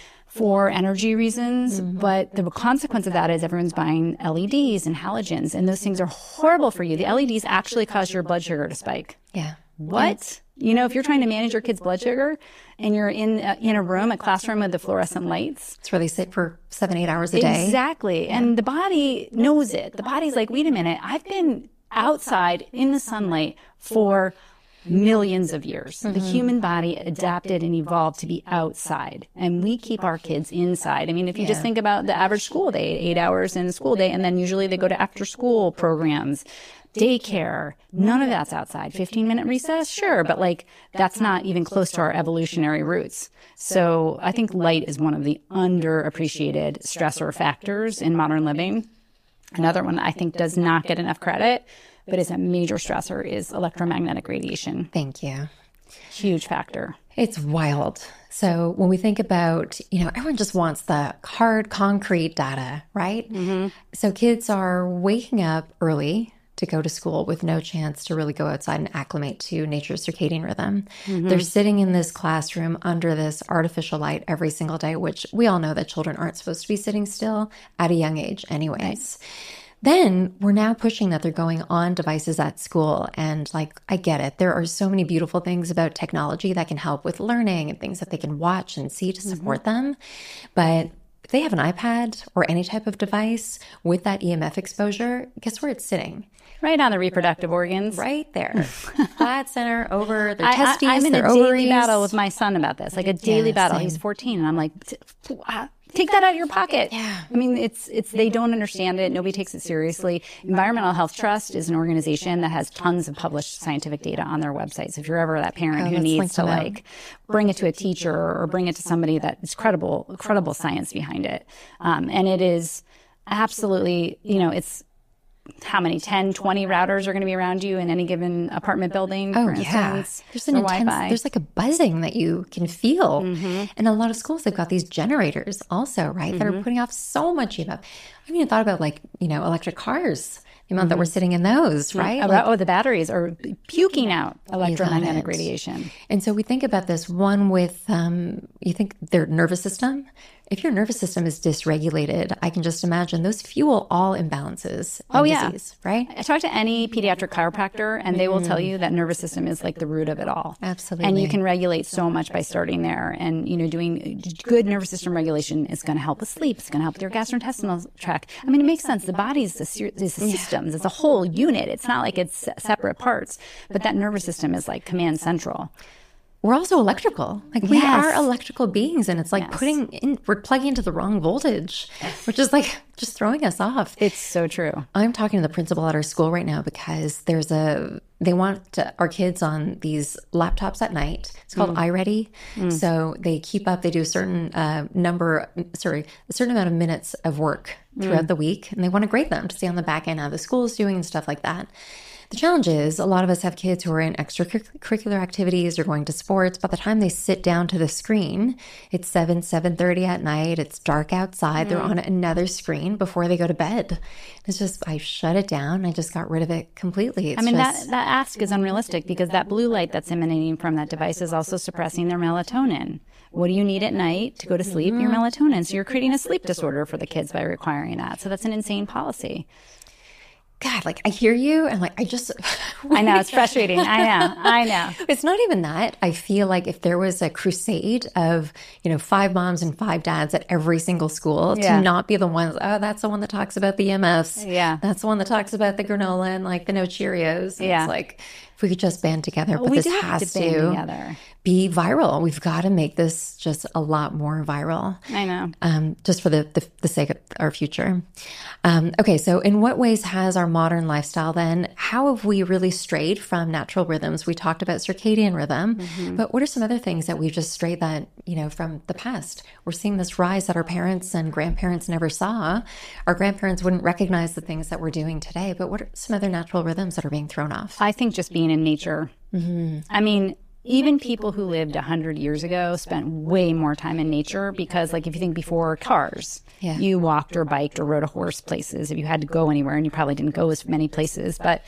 For energy reasons, but the consequence of that is everyone's buying LEDs and halogens, and those things are horrible for you. The LEDs actually cause your blood sugar to spike. What? If you're trying to manage your kid's blood sugar and you're in a classroom with the fluorescent lights. It's where they sit for 7-8 hours a day. Exactly. And the body knows it. The body's like, wait a minute, I've been outside in the sunlight for millions of years. The human body adapted and evolved to be outside, and we keep our kids inside. I mean, if you just think about the average school day, 8 hours in a school day, and then usually they go to after school programs, daycare, none of that's outside. 15-minute recess, sure, but that's not even close to our evolutionary roots. So I think light is one of the underappreciated stressor factors in modern living. Another one I think does not get enough credit, but is a major stressor, is electromagnetic radiation. Thank you. Huge factor. It's wild. So when we think about, everyone just wants the hard, concrete data, right? So kids are waking up early to go to school with no chance to really go outside and acclimate to nature's circadian rhythm. They're sitting in this classroom under this artificial light every single day, which we all know that children aren't supposed to be sitting still at a young age anyways. Then we're now pushing that they're going on devices at school. And I get it. There are so many beautiful things about technology that can help with learning and things that they can watch and see to support them. But if they have an iPad or any type of device with that EMF exposure, guess where it's sitting? Right on the reproductive organs. Right there. Flat center, over their testes, I'm in their a ovaries. daily battle with my son about this, a daily battle. Same. He's 14, and I'm like, take that out of your pocket. I mean, it's they don't understand it. Nobody takes it seriously. Environmental Health Trust is an organization that has tons of published scientific data on their website. So if you're ever that parent who needs to bring it to a teacher or bring it to somebody that is credible science behind it. And it is absolutely, it's how many, 10, 20 routers are going to be around you in any given apartment building, for instance. There's an intense, there's a buzzing that you can feel. And a lot of schools, they've got these generators also, right, that are putting off so much EMF. I haven't even thought about electric cars, the amount that we're sitting in those, right? The batteries are puking out electromagnetic radiation. And so we think about this one with, you think their nervous system. If your nervous system is dysregulated, I can just imagine those fuel all imbalances in disease, right? I talk to any pediatric chiropractor, and they will tell you that nervous system is the root of it all. Absolutely. And you can regulate so much by starting there. And, doing good nervous system regulation is going to help with sleep. It's going to help with your gastrointestinal tract. I mean, it makes sense. The body is the systems. It's a whole unit. It's not like it's separate parts. But that nervous system is command central. we're also electrical. Like we are electrical beings, and it's like we're plugging into the wrong voltage, which is like just throwing us off. It's so true. I'm talking to the principal at our school right now because they want our kids on these laptops at night. It's called iReady. So they keep up, they do a certain amount of minutes of work throughout the week, and they want to grade them to see on the back end how the school is doing and stuff like that. The challenge is a lot of us have kids who are in extracurricular activities or going to sports. By the time they sit down to the screen, it's 7:30 at night. It's dark outside. They're on another screen before they go to bed. It's just, I shut it down. I just got rid of it completely. That ask is unrealistic because that blue light that's emanating from that device is also suppressing their melatonin. What do you need at night to go to sleep? Your melatonin. So you're creating a sleep disorder for the kids by requiring that. So that's an insane policy. God, like I hear you and like I know, it's frustrating. I know. It's not even that. I feel like if there was a crusade of, 5 moms and 5 dads at every single school to not be the ones, oh, that's the one that talks about the EMFs. Yeah. That's the one that talks about the granola and like the no Cheerios. Yeah. It's like, if we could just band together, but we this has to together. Be viral. We've got to make this just a lot more viral. I know. Just for the sake of our future. Okay, so in what ways has our modern lifestyle then, how have we really strayed from natural rhythms? We talked about circadian rhythm, but what are some other things that we've just strayed that, from the past? We're seeing this rise that our parents and grandparents never saw. Our grandparents wouldn't recognize the things that we're doing today, but what are some other natural rhythms that are being thrown off? I think just being in nature. I mean, even people who lived 100 years ago spent way more time in nature because, like, if you think before cars, you walked or biked or rode a horse places. If you had to go anywhere, and you probably didn't go as many places, but,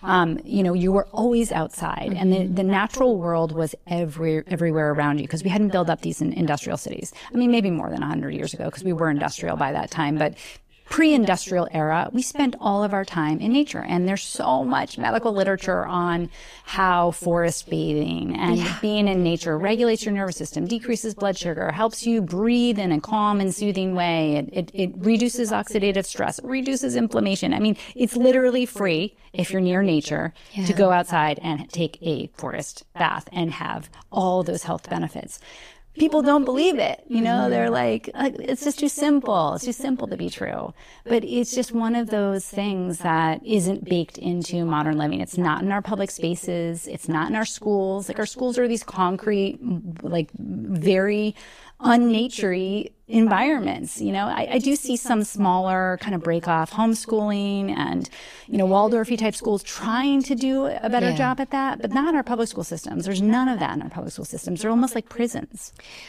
you were always outside. And the natural world was everywhere around you because we hadn't built up these industrial cities. I mean, maybe more than 100 years ago because we were industrial by that time, but pre-industrial era, we spent all of our time in nature. And there's so much medical literature on how forest bathing and being in nature regulates your nervous system, decreases blood sugar, helps you breathe in a calm and soothing way. It reduces oxidative stress, reduces inflammation. I mean, it's literally free if you're near nature to go outside and take a forest bath and have all those health benefits. People don't believe it. They're like, it's just too simple. It's too simple to be true. But it's just one of those things that isn't baked into modern living. It's not in our public spaces. It's not in our schools. Like, our schools are these concrete, like, very unnaturey environments. I do see some smaller kind of break off homeschooling and, Waldorfy type schools trying to do a better job at that, but not in our public school systems. There's none of that in our public school systems. They're almost like prisons.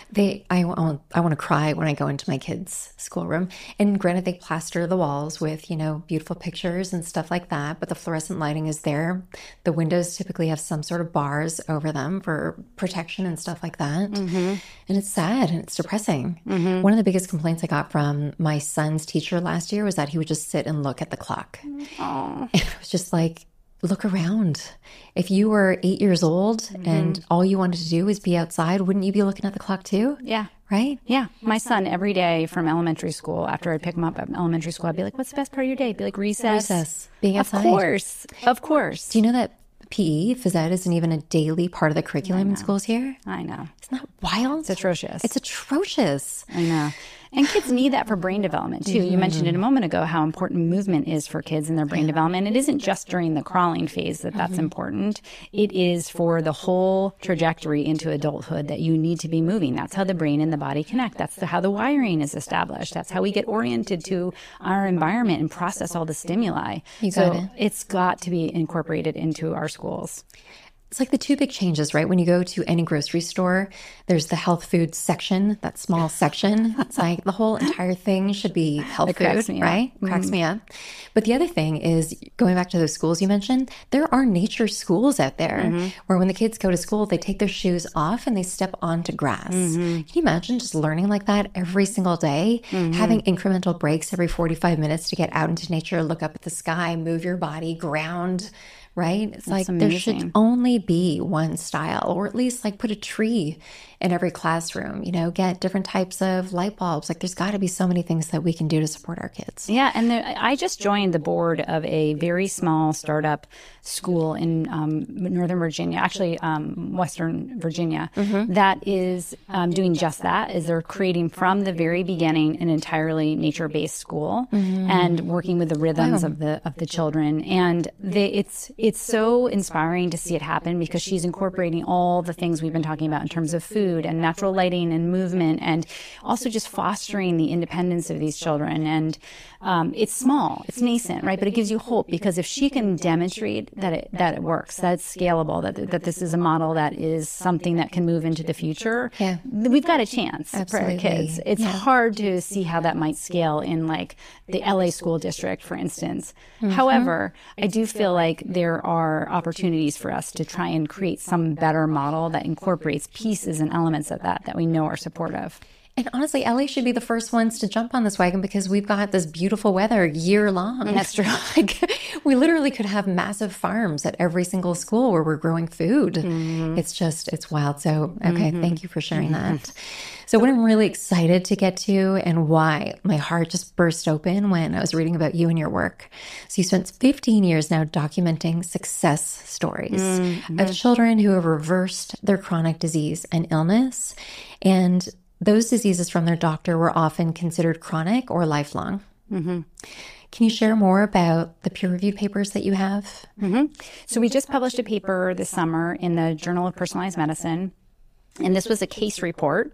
I want to cry when I go into my kids' schoolroom. And granted, they plaster the walls with, beautiful pictures and stuff like that, but the fluorescent lighting is there. The windows typically have some sort of bars over them for protection and stuff like that. And it's sad and it's depressing. One of the biggest complaints I got from my son's teacher last year was that he would just sit and look at the clock. And it was just like, look around. If you were 8 years old and all you wanted to do was be outside, wouldn't you be looking at the clock too? Yeah. Right? Yeah. My son, every day from elementary school, after I'd pick him up at elementary school, I'd be like, what's the best part of your day? I'd be like, recess. Being outside. Of course. Do you know that PE, phys ed, isn't even a daily part of the curriculum in schools here? I know. Isn't that wild? It's atrocious. It's atrocious. I know. And kids need that for brain development, too. You mentioned it a moment ago how important movement is for kids in their brain development. It isn't just during the crawling phase that's important. It is for the whole trajectory into adulthood that you need to be moving. That's how the brain and the body connect. That's how the wiring is established. That's how we get oriented to our environment and process all the stimuli. It's got to be incorporated into our schools. It's like the two big changes, right? When you go to any grocery store, there's the health food section, that small section. It's like the whole entire thing should be health food, right? Cracks me up. But the other thing is, going back to those schools you mentioned, there are nature schools out there where when the kids go to school, they take their shoes off and they step onto grass. Can you imagine just learning like that every single day? Having incremental breaks every 45 minutes to get out into nature, look up at the sky, move your body, ground, right? It's like amazing. there should only be one style, or at least like put a tree in every classroom, get different types of light bulbs. Like there's got to be so many things that we can do to support our kids. Yeah, and I just joined the board of a very small startup school in Northern Virginia, actually Western Virginia, that is doing just that. Is they're creating from the very beginning an entirely nature-based school and working with the rhythms of the children. And it's so inspiring to see it happen because she's incorporating all the things we've been talking about in terms of food and natural lighting and movement, and also just fostering the independence of these children. And it's small, it's nascent, right? But it gives you hope because if she can demonstrate that it works, that it's scalable, that this is a model that is something that can move into the future, we've got a chance for our kids. It's hard to see how that might scale in like the LA school district, for instance. However, I do feel like there are opportunities for us to try and create some better model that incorporates pieces and elements of that we know are supportive. And honestly, LA should be the first ones to jump on this wagon because we've got this beautiful weather year long. That's true. Like, we literally could have massive farms at every single school where we're growing food. It's wild. So, okay, thank you for sharing that. So what I'm really excited to get to and why my heart just burst open when I was reading about you and your work. So you spent 15 years now documenting success stories of children who have reversed their chronic disease and illness. And those diseases from their doctor were often considered chronic or lifelong. Can you share more about the peer-reviewed papers that you have? So we just published a paper this summer in the Journal of Personalized Medicine. And this was a case report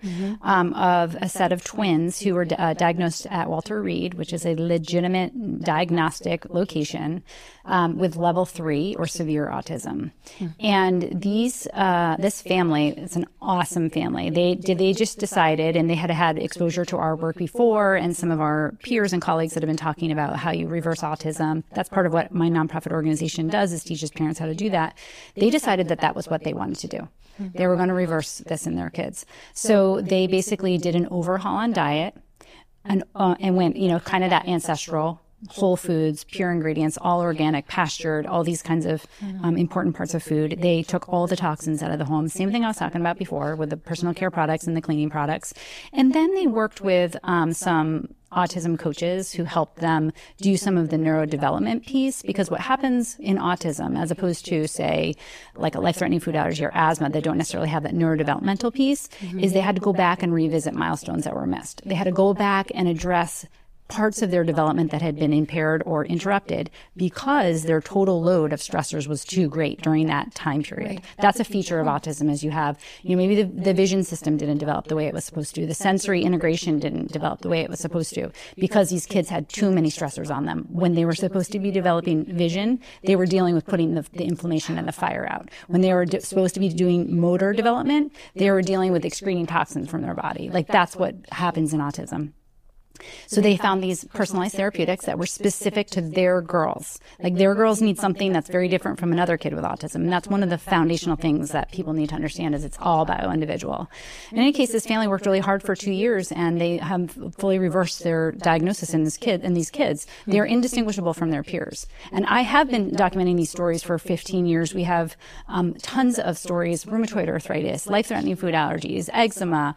of a set of twins who were diagnosed at Walter Reed, which is a legitimate diagnostic location with level 3 or severe autism. And this family, it's an awesome family. They just decided, and they had exposure to our work before, and some of our peers and colleagues that have been talking about how you reverse autism. That's part of what my nonprofit organization does, is teaches parents how to do that. They decided that was what they wanted to do. They were going to reverse this in their kids. So they basically did an overhaul on diet and went, kind of that ancestral, whole foods, pure ingredients, all organic, pastured, all these kinds of important parts of food. They took all the toxins out of the home. Same thing I was talking about before with the personal care products and the cleaning products. And then they worked with some autism coaches who helped them do some of the neurodevelopment piece, because what happens in autism, as opposed to, say, like a life-threatening food allergy or asthma that don't necessarily have that neurodevelopmental piece, is they had to go back and revisit milestones that were missed. They had to go back and address parts of their development that had been impaired or interrupted because their total load of stressors was too great during that time period. Right. That's a feature of autism, is you have, maybe the vision system didn't develop the way it was supposed to. The sensory integration didn't develop the way it was supposed to because these kids had too many stressors on them. When they were supposed to be developing vision, they were dealing with putting the inflammation and the fire out. When they were supposed to be doing motor development, they were dealing with excreting toxins from their body. Like, that's what happens in autism. So they found these personalized therapeutics that were specific to their girls. Like, their girls need something that's very different from another kid with autism. And that's one of the foundational things that people need to understand, is it's all bio-individual. In any case, this family worked really hard for 2 years, and they have fully reversed their diagnosis in these kids. They are indistinguishable from their peers. And I have been documenting these stories for 15 years. We have tons of stories: rheumatoid arthritis, life-threatening food allergies, eczema,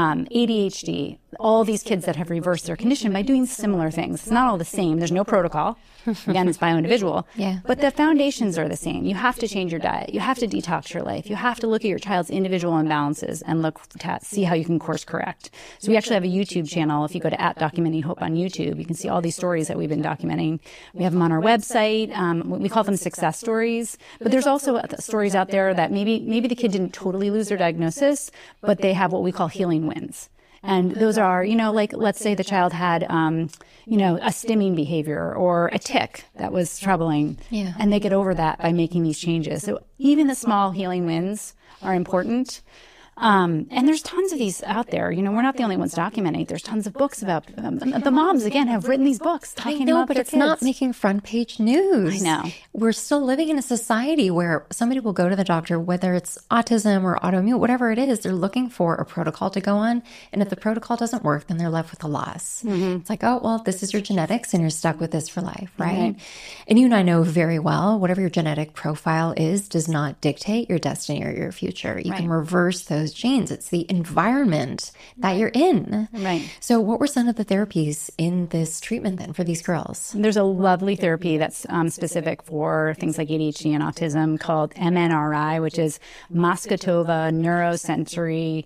ADHD, all these kids that have reversed their condition by doing similar things. It's not all the same. There's no protocol. Again, it's bio-individual. Yeah. But the foundations are the same. You have to change your diet. You have to detox your life. You have to look at your child's individual imbalances and look to see how you can course correct. So we actually have a YouTube channel. If you go to @DocumentingHope on YouTube, you can see all these stories that we've been documenting. We have them on our website. We call them success stories. But there's also stories out there that maybe the kid didn't totally lose their diagnosis, but they have what we call healing wins. And those are, like, let's say the child had, a stimming behavior or a tic that was troubling. Yeah. And they get over that by making these changes. So even the small healing wins are important. And there's tons of these out there. We're not the only ones documenting. There's tons of books about the moms, again, have written these books talking about but their it's kids. not making front page news. I know. We're still living in a society where somebody will go to the doctor, whether it's autism or autoimmune, whatever it is, they're looking for a protocol to go on. And if the protocol doesn't work, then they're left with a loss. It's like, oh, well, this is your genetics and you're stuck with this for life, right? And you and I know very well, whatever your genetic profile is does not dictate your destiny or your future. You can reverse those genes. It's the environment that you're in. Right. So what were some of the therapies in this treatment then for these girls? There's a lovely therapy that's specific for things like ADHD and autism called MNRI, which is Moscatova Neurosensory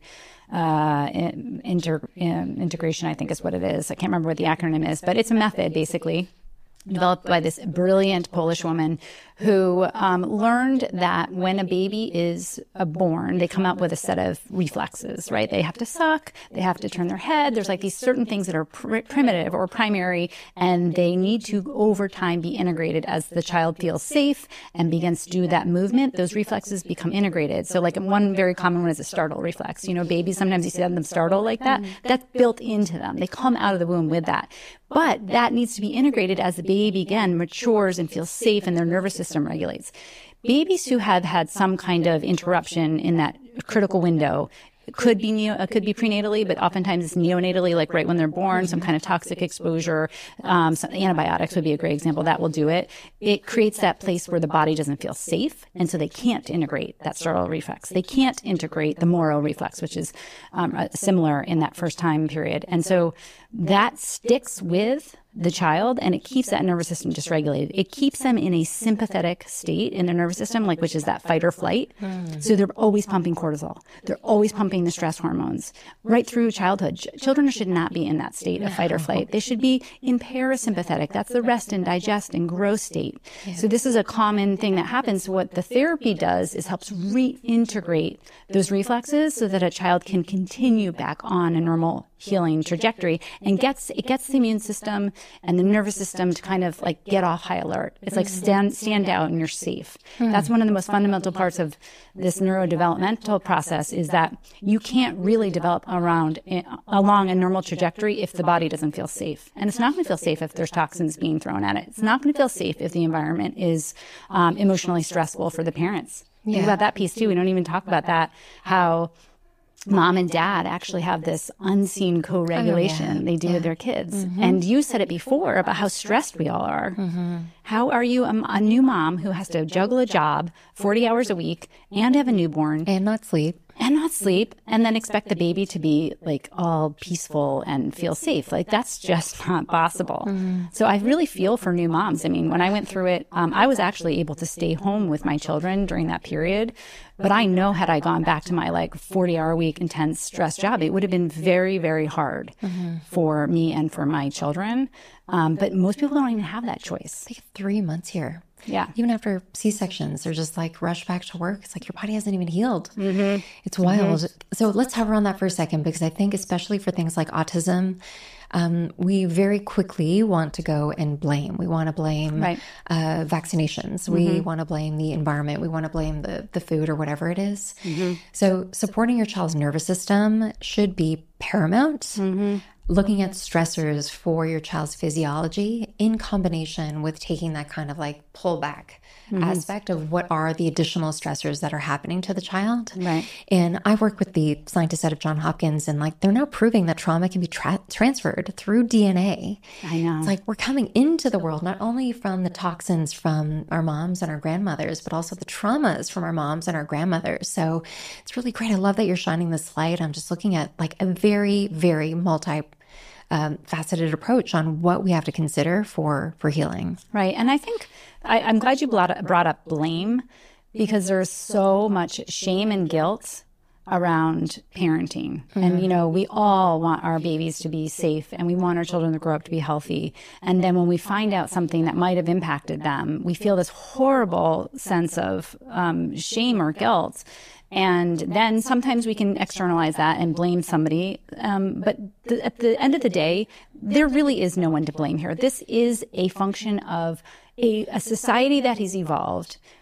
integration, I think is what it is. I can't remember what the acronym is, but it's a method basically developed by this brilliant Polish woman who learned that when a baby is born, they come out with a set of reflexes, right? They have to suck, they have to turn their head. There's like these certain things that are primitive or primary, and they need to over time be integrated as the child feels safe and begins to do that movement. Those reflexes become integrated. So like one very common one is a startle reflex. Babies, sometimes you see them startle like that. That's built into them. They come out of the womb with that. But that needs to be integrated as the baby, again, matures and feels safe and their nervous system regulates. Babies who have had some kind of interruption in that critical window could be prenatally, but oftentimes it's neonatally, like right when they're born, some kind of toxic exposure. Some antibiotics would be a great example. That will do it. It creates that place where the body doesn't feel safe, and so they can't integrate that startle reflex. They can't integrate the Moro reflex, which is similar in that first time period. And so that sticks with the child, and it keeps that nervous system dysregulated. It keeps them in a sympathetic state in their nervous system, like which is that fight or flight. So they're always pumping cortisol. They're always pumping the stress hormones right through childhood. Children should not be in that state of fight or flight. They should be in parasympathetic. That's the rest and digest and grow state. So this is a common thing that happens. What the therapy does is helps reintegrate those reflexes so that a child can continue back on a normal healing trajectory and it gets the immune system and the nervous system to kind of like get off high alert. It's like stand out and you're safe. That's one of the most fundamental parts of this neurodevelopmental process, is that you can't really develop along a normal trajectory if the body doesn't feel safe. And it's not going to feel safe if there's toxins being thrown at it. It's not going to feel safe if the environment is emotionally stressful for the parents. Think about that piece too. We don't even talk about that, how mom and dad actually have this unseen co-regulation they do with their kids. And you said it before about how stressed we all are. How are you a new mom who has to juggle a job 40 hours a week and have a newborn And not sleep. And then expect the baby to be like all peaceful and feel safe? Like that's just not possible. So I really feel for new moms. I mean, when I went through it, I was actually able to stay home with my children during that period. But I know had I gone back to my 40-hour-a-week intense stress job, it would have been very, very hard for me and for my children. But most people don't even have that choice. They have 3 months here. Yeah. Even after C-sections, they're just rush back to work. It's like your body hasn't even healed. It's wild. So let's hover on that for a second, because I think especially for things like autism, we very quickly want to go and blame. We want to blame vaccinations. We want to blame the environment. We want to blame the food or whatever it is. So supporting your child's nervous system should be paramount. Looking at stressors for your child's physiology in combination with taking that kind of pullback aspect of what are the additional stressors that are happening to the child. Right. And I work with the scientists out of Johns Hopkins, and they're now proving that trauma can be transferred through DNA. I know. It's we're coming into the world not only from the toxins from our moms and our grandmothers, but also the traumas from our moms and our grandmothers. So it's really great. I love that you're shining this light. I'm just looking at a very, very faceted approach on what we have to consider for healing. Right. And I think I'm glad you brought up blame, because there's so much shame and guilt around parenting. And, we all want our babies to be safe, and we want our children to grow up to be healthy. And then when we find out something that might have impacted them, we feel this horrible sense of shame or guilt. And then sometimes we can externalize that and blame somebody. But at the end of the day, there really is no one to blame here. This is a function of a society that has evolved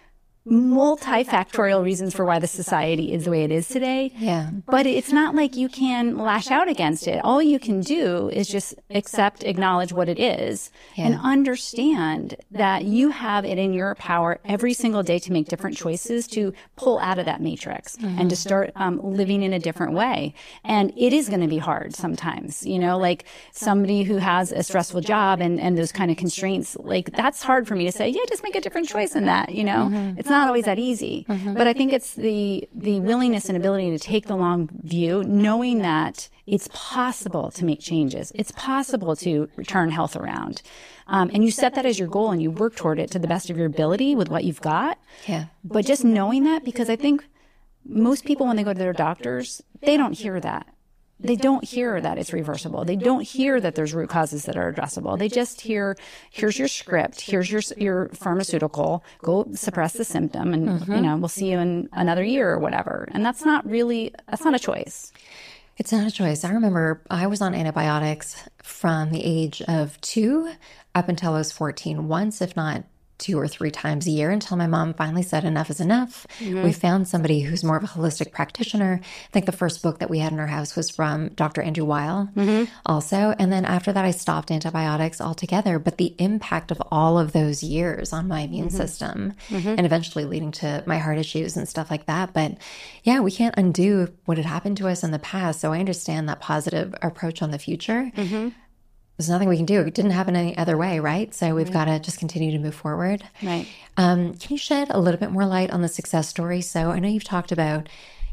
multifactorial reasons for why the society is the way it is today. Yeah. But it's not like you can lash out against it. All you can do is just acknowledge what it is, and understand that you have it in your power every single day to make different choices, to pull out of that matrix and to start living in a different way. And it is going to be hard sometimes, like somebody who has a stressful job and those kind of constraints, like that's hard for me to say, yeah, just make a different choice in that, It's not always that easy. But I think it's the willingness and ability to take the long view, knowing that it's possible to make changes. It's possible to turn health around. And you set that as your goal and you work toward it to the best of your ability with what you've got. Yeah. But just knowing that, because I think most people, when they go to their doctors, they don't hear that. They don't hear that it's reversible. They don't hear that there's root causes that are addressable. They just hear, here's your script, here's your pharmaceutical, go suppress the symptom, and we'll see you in another year or whatever. And that's not a choice. It's not a choice. I remember I was on antibiotics from the age of 2 up until I was 14, once, if not 2 or 3 times a year, until my mom finally said enough is enough. We found somebody who's more of a holistic practitioner. I think the first book that we had in our house was from Dr. Andrew Weil also. And then after that, I stopped antibiotics altogether. But the impact of all of those years on my immune system and eventually leading to my heart issues and stuff like that. But yeah, we can't undo what had happened to us in the past. So I understand that positive approach on the future. There's nothing we can do. It didn't happen any other way, right? So we've got to just continue to move forward. Right. Can you shed a little bit more light on the success story? So I know you've talked about,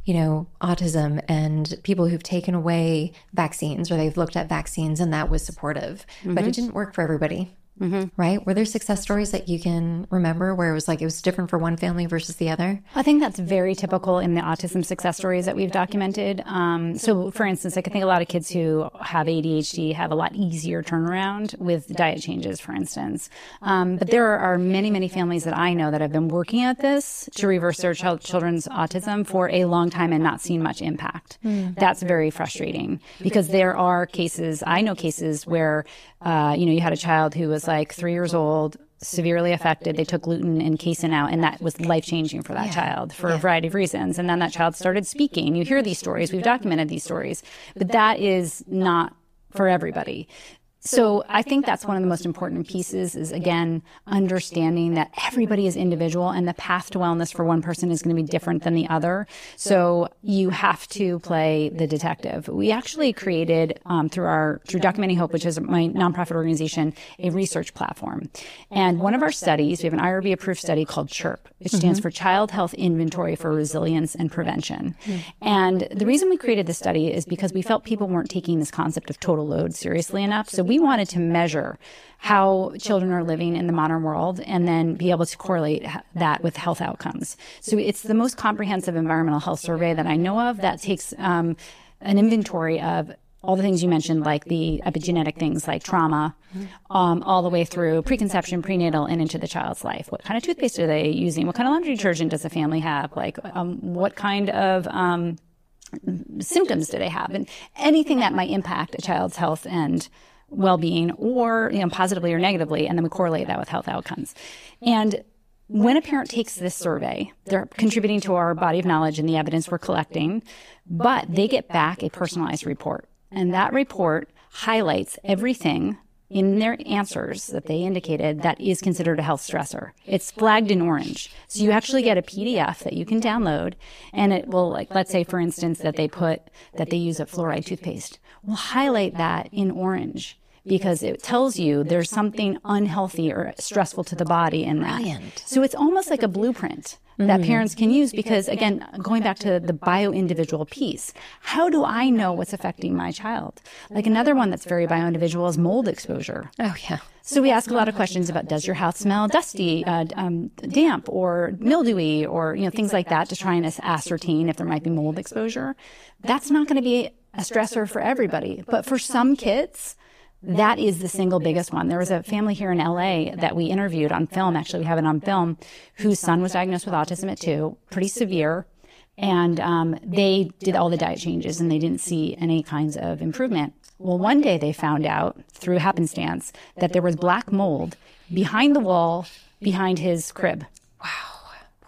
autism and people who've taken away vaccines, or they've looked at vaccines and that was supportive, but it didn't work for everybody. Right? Were there success stories that you can remember where it was different for one family versus the other? I think that's very typical in the autism success stories that we've documented. So for instance, I think a lot of kids who have ADHD have a lot easier turnaround with diet changes, for instance. But there are many, many families that I know that have been working at this to reverse their children's autism for a long time and not seen much impact. That's very frustrating, because there are cases, I know cases where, you had a child who was like 3 years old, severely affected. They took gluten and casein out, and that was life-changing for that child for a variety of reasons. And then that child started speaking. You hear these stories. We've documented these stories. But that is not for everybody. So I think that's one of the most important pieces is, again, understanding that everybody is individual and the path to wellness for one person is going to be different than the other. So you have to play the detective. We actually created, through Documenting Hope, which is my nonprofit organization, a research platform. And one of our studies, we have an IRB-approved study called CHIRP, which stands for Child Health Inventory for Resilience and Prevention. And the reason we created this study is because we felt people weren't taking this concept of total load seriously enough. So we wanted to measure how children are living in the modern world and then be able to correlate that with health outcomes. So it's the most comprehensive environmental health survey that I know of that takes an inventory of all the things you mentioned, like the epigenetic things like trauma, all the way through preconception, prenatal, and into the child's life. What kind of toothpaste are they using? What kind of laundry detergent does the family have? Like what kind of symptoms do they have? And anything that might impact a child's health and well-being, or positively or negatively, and then we correlate that with health outcomes. And when a parent takes this survey, they're contributing to our body of knowledge and the evidence we're collecting, but they get back a personalized report. And that report highlights everything in their answers that they indicated that is considered a health stressor. It's flagged in orange. So you actually get a PDF that you can download, and it will, like, let's say, for instance, that they use a fluoride toothpaste. We'll highlight that in orange, because it tells you there's something unhealthy or stressful to the body in that. Brilliant. So it's almost like a blueprint that parents can use, because, again, going back to the bio-individual piece, how do I know what's affecting my child? Like another one that's very bio-individual is mold exposure. Oh, yeah. So we ask a lot of questions about, does your house smell dusty, damp, or mildewy, or things like that, to try and ascertain if there might be mold exposure. That's not going to be a stressor for everybody, but for some kids, that is the single biggest one. There was a family here in LA that we interviewed on film. Actually, we have it on film, whose son was diagnosed with autism at 2, pretty severe. And they did all the diet changes and they didn't see any kinds of improvement. Well, one day they found out through happenstance that there was black mold behind the wall, behind his crib. Wow.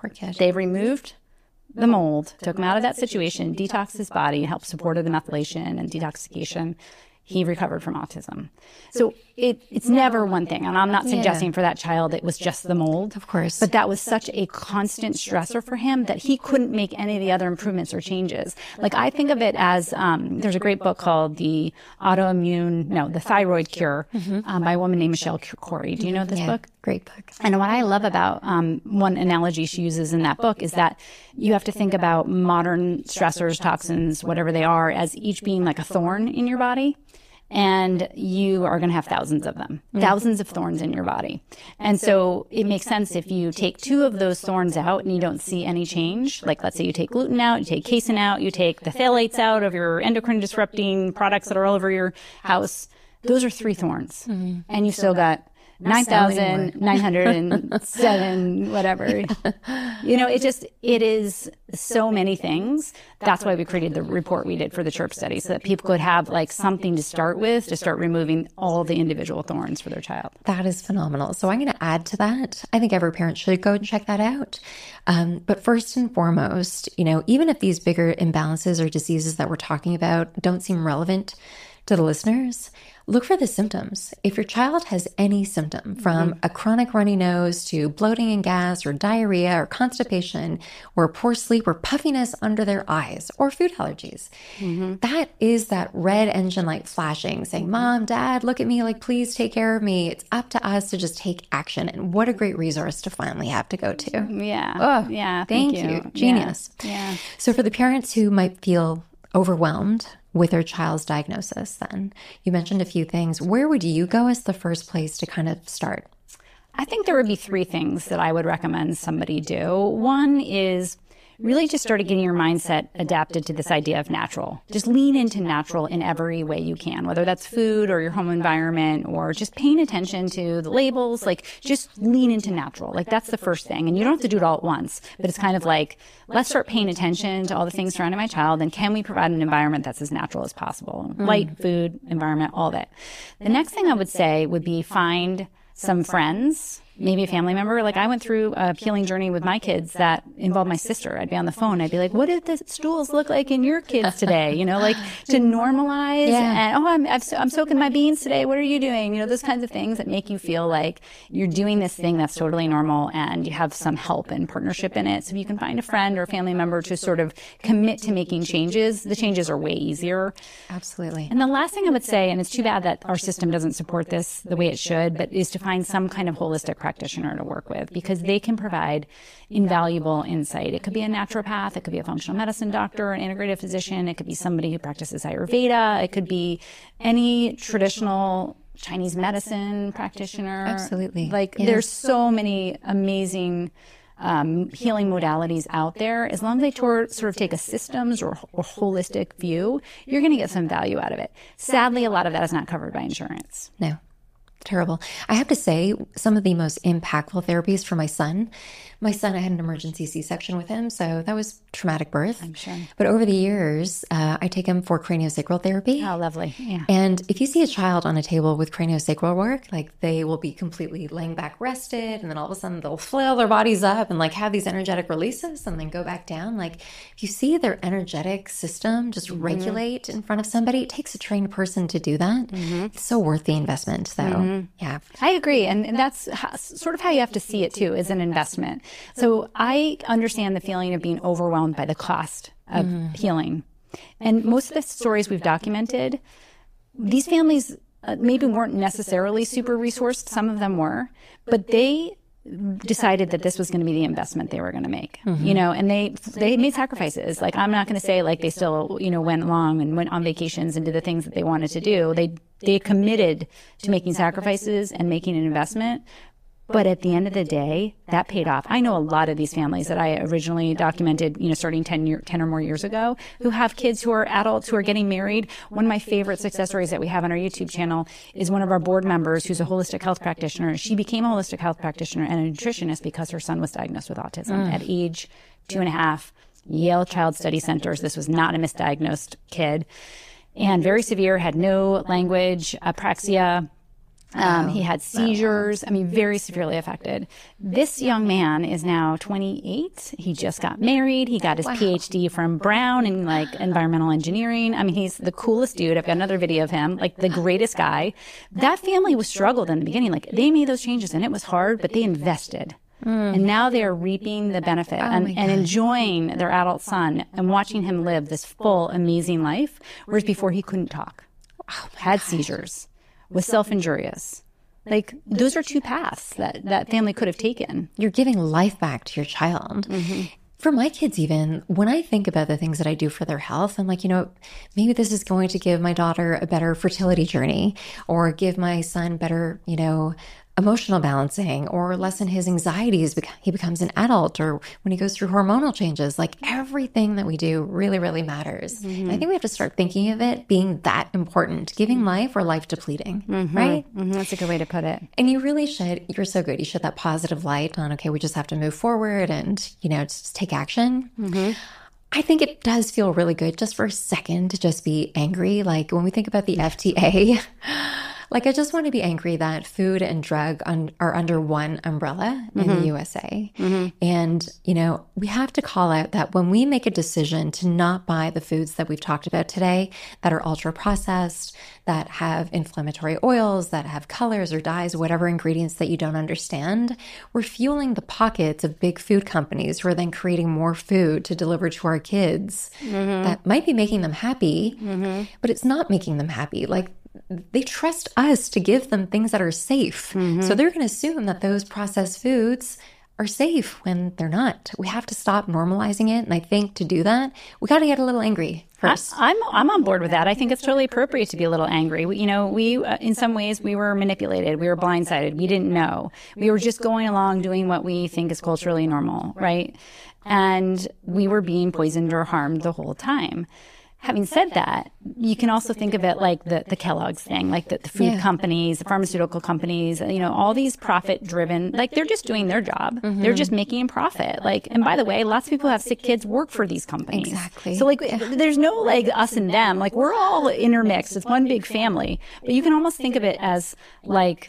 Poor kid. They removed the mold, took him out of that situation, detoxed his body, helped support the methylation and detoxification. He recovered from autism. So it's never one thing. And I'm not suggesting for that child it was just the mold. Of course. But that was such a constant stressor for him that he couldn't make any of the other improvements or changes. Like I think of it as, there's a great book called The Thyroid Cure by a woman named Michelle Corey. Do you know this book? Great book. And what I love about one analogy she uses in that book is that you have to think about modern stressors, toxins, whatever they are, as each being like a thorn in your body. And you are going to have thousands of them, thousands of thorns in your body. And so it makes sense if you take 2 of those thorns out and you don't see any change. Like let's say you take gluten out, you take casein out, you take the phthalates out of your endocrine disrupting products that are all over your house. Those are 3 thorns. And you still got 9,907, whatever. It is so many things. That's why we created the report we did for the CHIRP study, so that people could have like something to start with to start removing all the individual thorns for their child. That is phenomenal. So I'm going to add to that. I think every parent should go and check that out. But first and foremost, even if these bigger imbalances or diseases that we're talking about don't seem relevant to the listeners, look for the symptoms. If your child has any symptom, from a chronic runny nose to bloating and gas or diarrhea or constipation or poor sleep or puffiness under their eyes or food allergies, that is that red engine light flashing saying, Mom, Dad, look at me, like, please take care of me. It's up to us to just take action. And what a great resource to finally have to go to. Yeah. Oh, yeah. Thank you. Genius. Yeah. So for the parents who might feel overwhelmed with their child's diagnosis, then you mentioned a few things. Where would you go as the first place to kind of start? I think there would be 3 things that I would recommend somebody do. One is really just start getting your mindset adapted to this idea of natural. Just lean into natural in every way you can, whether that's food or your home environment or just paying attention to the labels. Like, just lean into natural. Like, that's the first thing. And you don't have to do it all at once, but it's kind of like, let's start paying attention to all the things surrounding my child, and can we provide an environment that's as natural as possible? Light, food, environment, all that. The next thing I would say would be find some friends, maybe a family member. Like, I went through a healing journey with my kids that involved my sister. I'd be on the phone. I'd be like, what did the stools look like in your kids today? Like, to normalize. And, I'm soaking my beans today. What are you doing? Those kinds of things that make you feel like you're doing this thing that's totally normal and you have some help and partnership in it. So if you can find a friend or a family member to sort of commit to making changes, the changes are way easier. Absolutely. And the last thing I would say, and it's too bad that our system doesn't support this the way it should, but is to find some kind of holistic practitioner to work with, because they can provide invaluable insight. It could be a naturopath, it could be a functional medicine doctor, an integrative physician, it could be somebody who practices Ayurveda, it could be any traditional Chinese medicine practitioner. Absolutely. There's so many amazing healing modalities out there. As long as they sort of take a systems or holistic view, you're going to get some value out of it. Sadly, a lot of that is not covered by insurance. No. Terrible. I have to say, some of the most impactful therapies for my son, I had an emergency C-section with him, so that was traumatic birth. I'm sure. But over the years, I take him for craniosacral therapy. Oh, lovely. Yeah. And if you see a child on a table with craniosacral work, like, they will be completely laying back rested, and then all of a sudden they'll flail their bodies up and like have these energetic releases and then go back down. Like, if you see their energetic system just regulate in front of somebody, it takes a trained person to do that. It's so worth the investment, though. Yeah. I agree. And that's sort of how you have to see it too, as an investment. So I understand the feeling of being overwhelmed by the cost of healing. And most of the stories we've documented, these families maybe weren't necessarily super resourced. Some of them were, but they decided that this was going to be the investment they were going to make, and they made sacrifices. Like, I'm not going to say like they still, went along and went on vacations and did the things that they wanted to do. They committed to making sacrifices and making an investment. But at the end of the day, that paid off. I know a lot of these families that I originally documented, starting 10 or more years ago, who have kids who are adults, who are getting married. One of my favorite success stories that we have on our YouTube channel is one of our board members who's a holistic health practitioner. She became a holistic health practitioner and a nutritionist because her son was diagnosed with autism at age 2.5. Yale Child Study Centers. This was not a misdiagnosed kid. And very severe, had no language, apraxia. He had seizures. I mean, very severely affected. This young man is now 28. He just got married. He got his PhD from Brown in like environmental engineering. I mean, he's the coolest dude. I've got another video of him, like the greatest guy. That family was struggled in the beginning. Like they made those changes and it was hard, but they invested. And now they're reaping the benefit and enjoying their adult son and watching him live this full, amazing life. Whereas before he couldn't talk, had seizures, was self-injurious. Like those are two paths that family could have taken. You're giving life back to your child. For my kids, even when I think about the things that I do for their health, I'm like, maybe this is going to give my daughter a better fertility journey or give my son better, emotional balancing or lessen his anxieties because he becomes an adult or when he goes through hormonal changes. Like everything that we do really, really matters. And I think we have to start thinking of it being that important, giving life or life depleting, right? That's a good way to put it. And you really should, you're so good. You shed that positive light on, okay, we just have to move forward and, just take action. I think it does feel really good just for a second to just be angry. Like when we think about the FDA, like I just want to be angry that food and drug are under one umbrella in the USA. And, we have to call out that when we make a decision to not buy the foods that we've talked about today that are ultra processed, that have inflammatory oils, that have colors or dyes, whatever ingredients that you don't understand, we're fueling the pockets of big food companies who are then creating more food to deliver to our kids that might be making them happy, but it's not making them happy. Like they trust us to give them things that are safe. So they're going to assume that those processed foods are safe when they're not. We have to stop normalizing it. And I think to do that, we got to get a little angry first. I'm on board with that. I think it's totally appropriate to be a little angry. We in some ways, we were manipulated. We were blindsided. We didn't know. We were just going along doing what we think is culturally normal, right? And we were being poisoned or harmed the whole time. Having said that, you can also think of it like the Kellogg's thing, like the food companies, the pharmaceutical companies, all these profit-driven, like they're just doing their job. They're just making a profit. Like, and by the way, lots of people who have sick kids work for these companies. Exactly. So like, there's no like us and them. Like we're all intermixed. It's one big family. But you can almost think of it as like,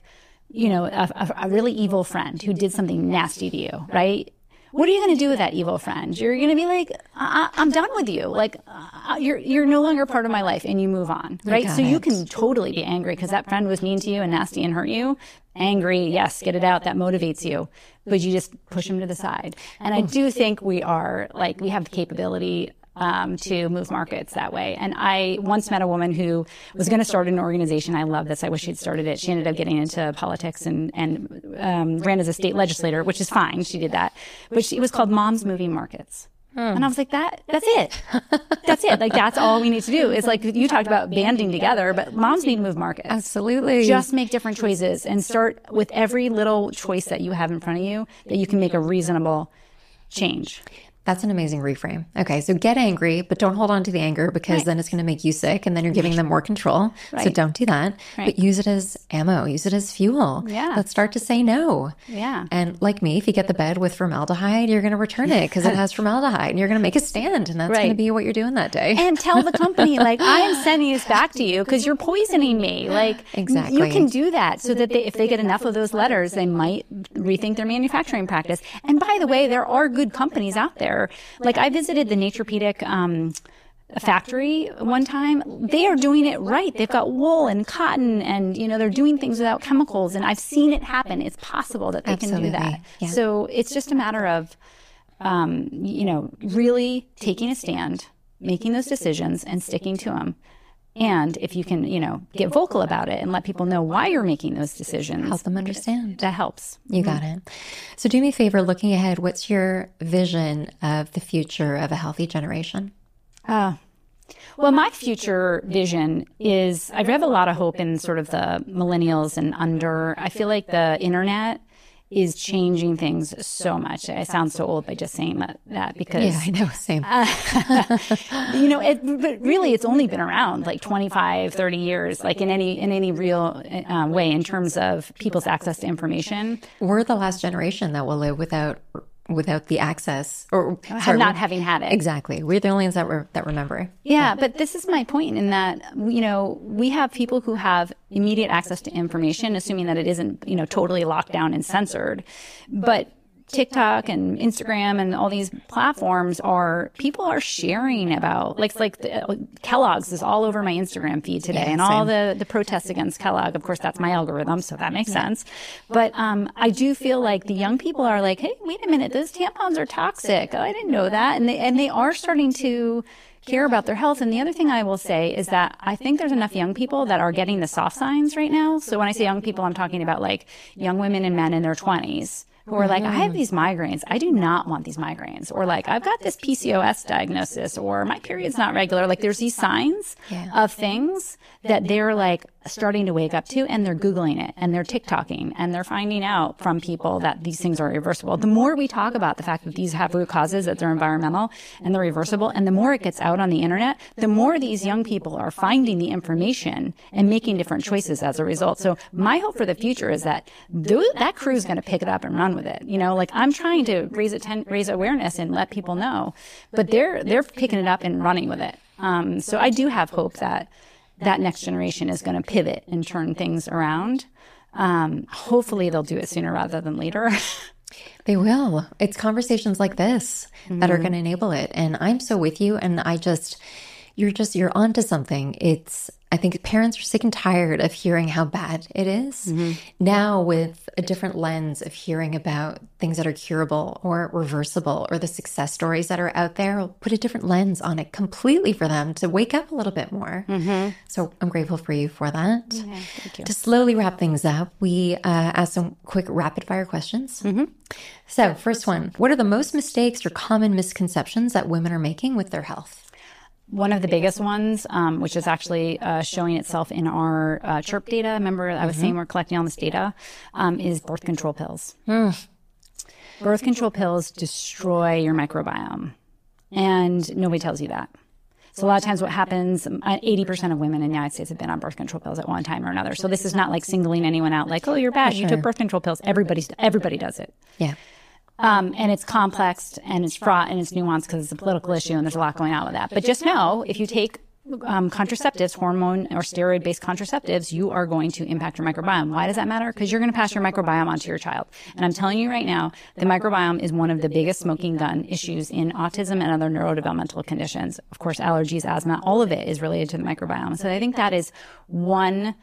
a really evil friend who did something nasty to you, right? What are you going to do with that evil friend? You're going to be like, I'm done with you. Like, you're no longer part of my life, and you move on, right? So you can totally be angry because that friend was mean to you and nasty and hurt you. Angry, yes, get it out. That motivates you. But you just push them to the side. And I do think we have the capability to move markets that way. And I once met a woman who was going to start an organization. I love this. I wish she'd started it. She ended up getting into politics and ran as a state legislator, which is fine. She did that. But it was called Moms Moving Markets. And I was like, that's it. That's it. Like, that's all we need to do. It's like you talked about banding together, but moms need to move markets. Absolutely. Just make different choices and start with every little choice that you have in front of you that you can make a reasonable change. That's an amazing reframe. Okay, so get angry, but don't hold on to the anger because then it's going to make you sick and then you're giving them more control. So don't do that. But use it as ammo, use it as fuel. Let's start to say no. And like me, if you get the bed with formaldehyde, you're going to return it because it has formaldehyde and you're going to make a stand and that's going to be what you're doing that day. And tell the company, like, I am sending this back to you because you're poisoning me. Like, exactly. You can do that so that if they get enough of those letters, they might rethink their manufacturing practice. And by the way, there are good companies out there. Like I visited the Naturepedic factory one time. They are doing it right. They've got wool and cotton and, they're doing things without chemicals. And I've seen it happen. It's possible that they can do that. So it's just a matter of, really taking a stand, making those decisions and sticking to them. And if you can, get vocal about it and let people know why you're making those decisions. Help them understand. That helps. You got it. So do me a favor, looking ahead, what's your vision of the future of a healthy generation? Well, my future vision is I have a lot of hope in sort of the millennials and under. I feel like the internet is changing things so much. I sound so old by just saying that because... Yeah, I know, same. But really it's only been around like 25, 30 years, like in any real way in terms of people's access to information. We're the last generation that will live without without the access or not having had it. Exactly. We're the only ones that remember. Yeah, but this is my point in that, we have people who have immediate access to information, assuming that it isn't, totally locked down and censored. But TikTok and Instagram and all these platforms people are sharing about, Kellogg's is all over my Instagram feed today, and all the protests against Kellogg. Of course, that's my algorithm, so that makes sense. But I do feel like the young people are like, hey, wait a minute, those tampons are toxic. Oh, I didn't know that. And they are starting to care about their health. And the other thing I will say is that I think there's enough young people that are getting the soft signs right now. So when I say young people, I'm talking about like young women and men in their 20s. Who are like, I have these migraines. I do not want these migraines. Or like, I've got this PCOS diagnosis, or my period's not regular. Like, there's these signs of things that they're like starting to wake up to, and they're Googling it, and they're TikToking, and they're finding out from people that these things are reversible. The more we talk about the fact that these have root causes, that they're environmental and they're reversible, and the more it gets out on the internet, the more these young people are finding the information and making different choices as a result. So my hope for the future is that that crew is going to pick it up and run with it. I'm trying to raise awareness and let people know, but they're picking it up and running with it. So I do have hope that next generation is going to pivot and turn things around. Hopefully they'll do it sooner rather than later. They will. It's conversations like this that are going to enable it. And I'm so with you. And you're onto something. I think parents are sick and tired of hearing how bad it is. Now, with a different lens of hearing about things that are curable or reversible, or the success stories that are out there, will put a different lens on it completely for them to wake up a little bit more. So I'm grateful for you for that. Yeah, thank you. To slowly wrap things up, we ask some quick rapid fire questions. So first one, what are the most mistakes or common misconceptions that women are making with their health? One of the biggest ones, which is actually showing itself in our CHIRP data, remember I was saying we're collecting all this data, is birth control pills. Birth control pills destroy your microbiome, and nobody tells you that. So a lot of times what happens, 80% of women in the United States have been on birth control pills at one time or another. So this is not like singling anyone out like, oh, you're bad, you took birth control pills. Everybody does it. Yeah. And it's complex and it's fraught and it's nuanced because it's a political issue and there's a lot going on with that. But just know, if you take contraceptives, hormone or steroid-based contraceptives, you are going to impact your microbiome. Why does that matter? Because you're going to pass your microbiome onto your child. And I'm telling you right now, the microbiome is one of the biggest smoking gun issues in autism and other neurodevelopmental conditions. Of course, allergies, asthma, all of it is related to the microbiome. So I think that is one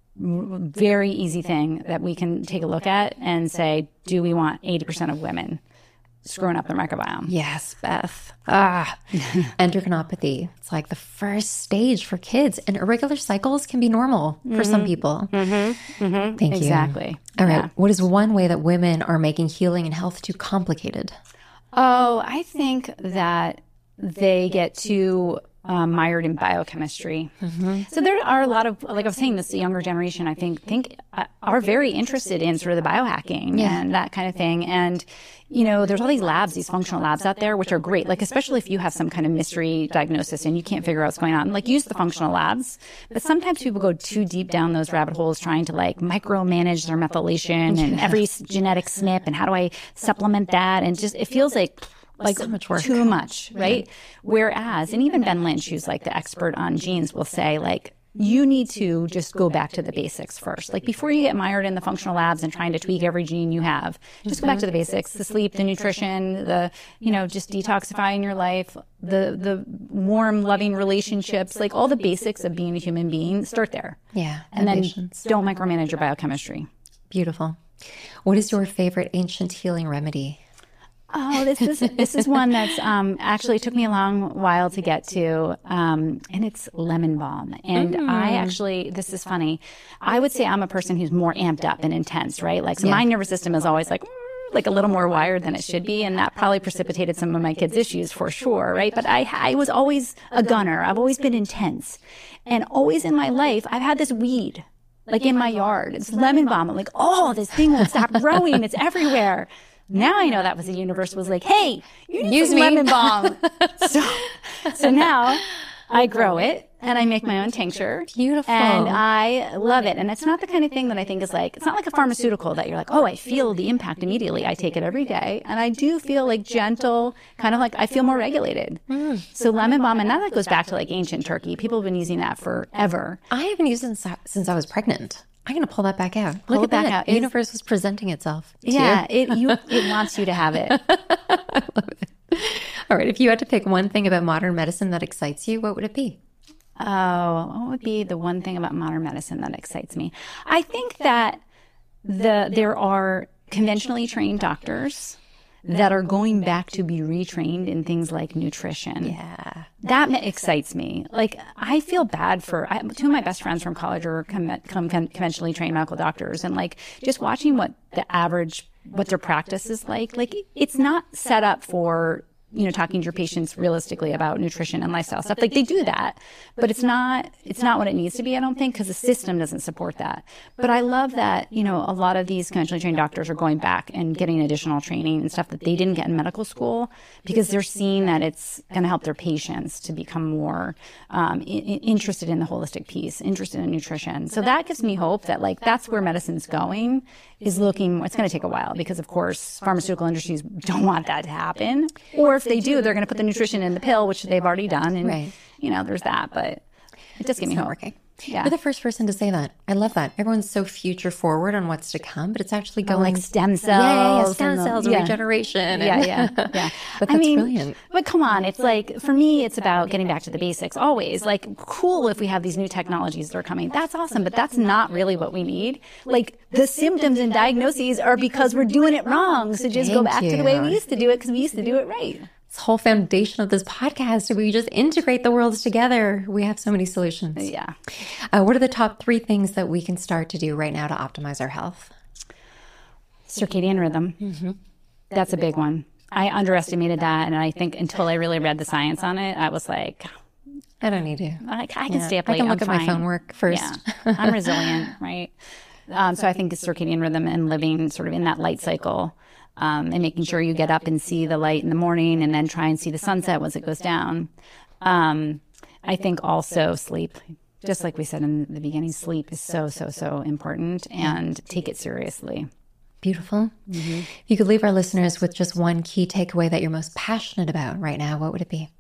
very easy thing that we can take a look at and say, do we want 80% of women screwing up their microbiome? Yes, Beth. Endocrinopathy. It's like the first stage for kids, and irregular cycles can be normal for some people. Thank you. Exactly. All right. What is one way that women are making healing and health too complicated? Oh, I think that they get too mired in biochemistry. So there are a lot of, like I was saying, the younger generation, I think are very interested in sort of the biohacking and that kind of thing. And, there's all these labs, these functional labs out there, which are great. Like, especially if you have some kind of mystery diagnosis and you can't figure out what's going on, like, use the functional labs. But sometimes people go too deep down those rabbit holes trying to like micromanage their methylation and every genetic SNP and how do I supplement that? And just, it feels like so much work. Too much, right? Whereas, and even Ben Lynch, who's like the expert on genes, will say like, you need to just go back to the basics first. Like, before you get mired in the functional labs and trying to tweak every gene you have, just go back to the basics, the sleep, the nutrition, the, just detoxifying your life, the warm, loving relationships, like all the basics of being a human being, start there. Yeah. And then don't micromanage your biochemistry. Beautiful. What is your favorite ancient healing remedy? Oh, this is one that's actually took me a long while to get to, and it's lemon balm. And I actually, this is funny, I would say I'm a person who's more amped up and intense, right? Like, so my nervous system is always like a little more wired than it should be, and that probably precipitated some of my kids' issues for sure, right? But I was always a gunner. I've always been intense, and always in my life I've had this weed like in my yard. It's lemon balm. I'm like, oh, this thing won't stop growing. It's everywhere. Now I know that was the universe was like, hey, you need some lemon balm. So now I grow it and I make my own tincture. Beautiful. And I love it. And it's not the kind of thing that I think is like, it's not like a pharmaceutical that you're like, oh, I feel the impact immediately. I take it every day. And I do feel like gentle, kind of like I feel more regulated. So lemon balm, and that goes back to like ancient Turkey. People have been using that forever. I haven't used it since I was pregnant. I'm going to pull that back out. Pull Look it back at that. out. The universe was presenting itself. Yeah, it wants you to have it. I love it. All right. If you had to pick one thing about modern medicine that excites you, what would it be? Oh, what would be the one thing about modern medicine that excites me? I think that there are conventionally trained doctors that are going back to be retrained in things like nutrition. Yeah. That excites me. Like, I feel bad for two of my best friends from college are conventionally trained medical doctors, and like just watching what their practice is like it's not set up for, talking to your patients realistically about nutrition and lifestyle stuff. Like, they do that, but it's not what it needs to be, I don't think, because the system doesn't support that. But I love that, a lot of these conventionally trained doctors are going back and getting additional training and stuff that they didn't get in medical school, because they're seeing that it's going to help their patients to become more interested in the holistic piece, interested in nutrition. So that gives me hope that like that's where medicine's going, is looking. It's going to take a while because, of course, pharmaceutical industries don't want that to happen. Or if they do, they're going to put the nutrition in the pill, which they've already done. And, right. There's that. But it does give me hope. Working. Yeah. You're the first person to say that. I love that. Everyone's so future forward on what's to come, but it's actually going like stem cells. Stem cells and regeneration. Yeah. But that's brilliant. But come on, it's like, for me, it's about getting back to the basics always. Like, cool if we have these new technologies that are coming. That's awesome, but that's not really what we need. Like, the symptoms and diagnoses are because we're doing it wrong. So just go back to the way we used to do it, because we used to do it right. Whole foundation of this podcast, we just integrate the worlds together. We have so many solutions. Yeah. What are the top 3 things that we can start to do right now to optimize our health? Circadian rhythm. Mm-hmm. That's a big one. I underestimated that, and I think until I really read the science on it, I was like, I don't need to. I can stay up late. I can look at my phone work first. Yeah. I'm resilient, right? So I think the circadian rhythm and living sort of in that light cycle, and making sure you get up and see the light in the morning and then try and see the sunset once it goes down. I think also sleep, just like we said in the beginning, sleep is so, so, so important, and take it seriously. Beautiful. Mm-hmm. If you could leave our listeners with just one key takeaway that you're most passionate about right now, what would it be?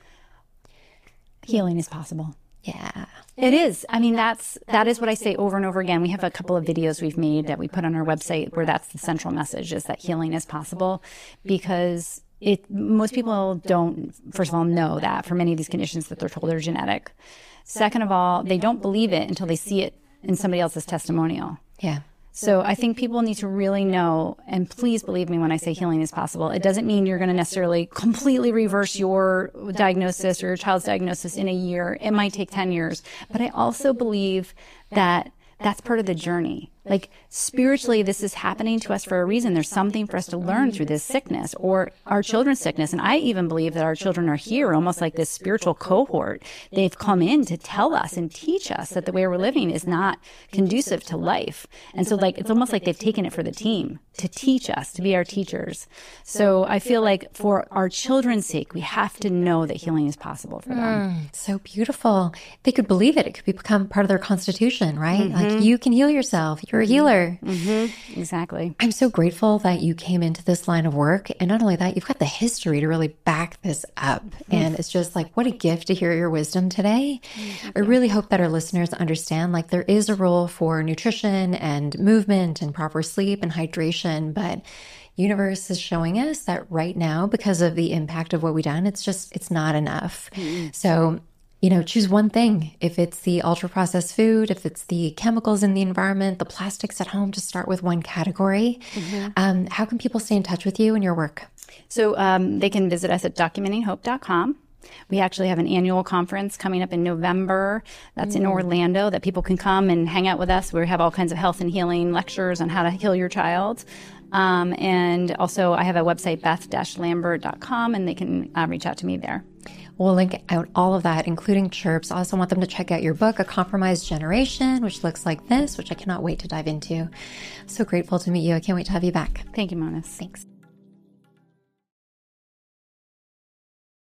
Healing is possible. Yeah. It is. I mean, that is what I say over and over again. We have a couple of videos we've made that we put on our website where that's the central message, is that healing is possible, because most people don't, first of all, know that for many of these conditions that they're told are genetic. Second of all, they don't believe it until they see it in somebody else's testimonial. Yeah. So I think people need to really know, and please believe me when I say healing is possible. It doesn't mean you're going to necessarily completely reverse your diagnosis or your child's diagnosis in a year. It might take 10 years. But I also believe that that's part of the journey. Like, spiritually, this is happening to us for a reason. There's something for us to learn through this sickness or our children's sickness. And I even believe that our children are here almost like this spiritual cohort. They've come in to tell us and teach us that the way we're living is not conducive to life. And so, like, it's almost like they've taken it for the team to teach us, to be our teachers. So I feel like for our children's sake, we have to know that healing is possible for them. So beautiful. They could believe it. It could become part of their constitution, right? Mm-hmm. Like, you can heal yourself. You're a healer. Mm-hmm. Exactly. I'm so grateful that you came into this line of work. And not only that, you've got the history to really back this up. And it's just like, what a gift to hear your wisdom today. I really hope that our listeners understand, like, there is a role for nutrition and movement and proper sleep and hydration, but universe is showing us that right now, because of the impact of what we've done, it's not enough. So, choose one thing. If it's the ultra processed food, if it's the chemicals in the environment, the plastics at home, just start with one category. How can people stay in touch with you and your work? So they can visit us at documentinghope.com. We actually have an annual conference coming up in November. That's in Orlando, that people can come and hang out with us. We have all kinds of health and healing lectures on how to heal your child. And also I have a website, beth-lambert.com, and they can reach out to me there. We'll link out all of that, including Chirps. I also want them to check out your book, A Compromised Generation, which looks like this, which I cannot wait to dive into. So grateful to meet you. I can't wait to have you back. Thank you, Monis. Thanks.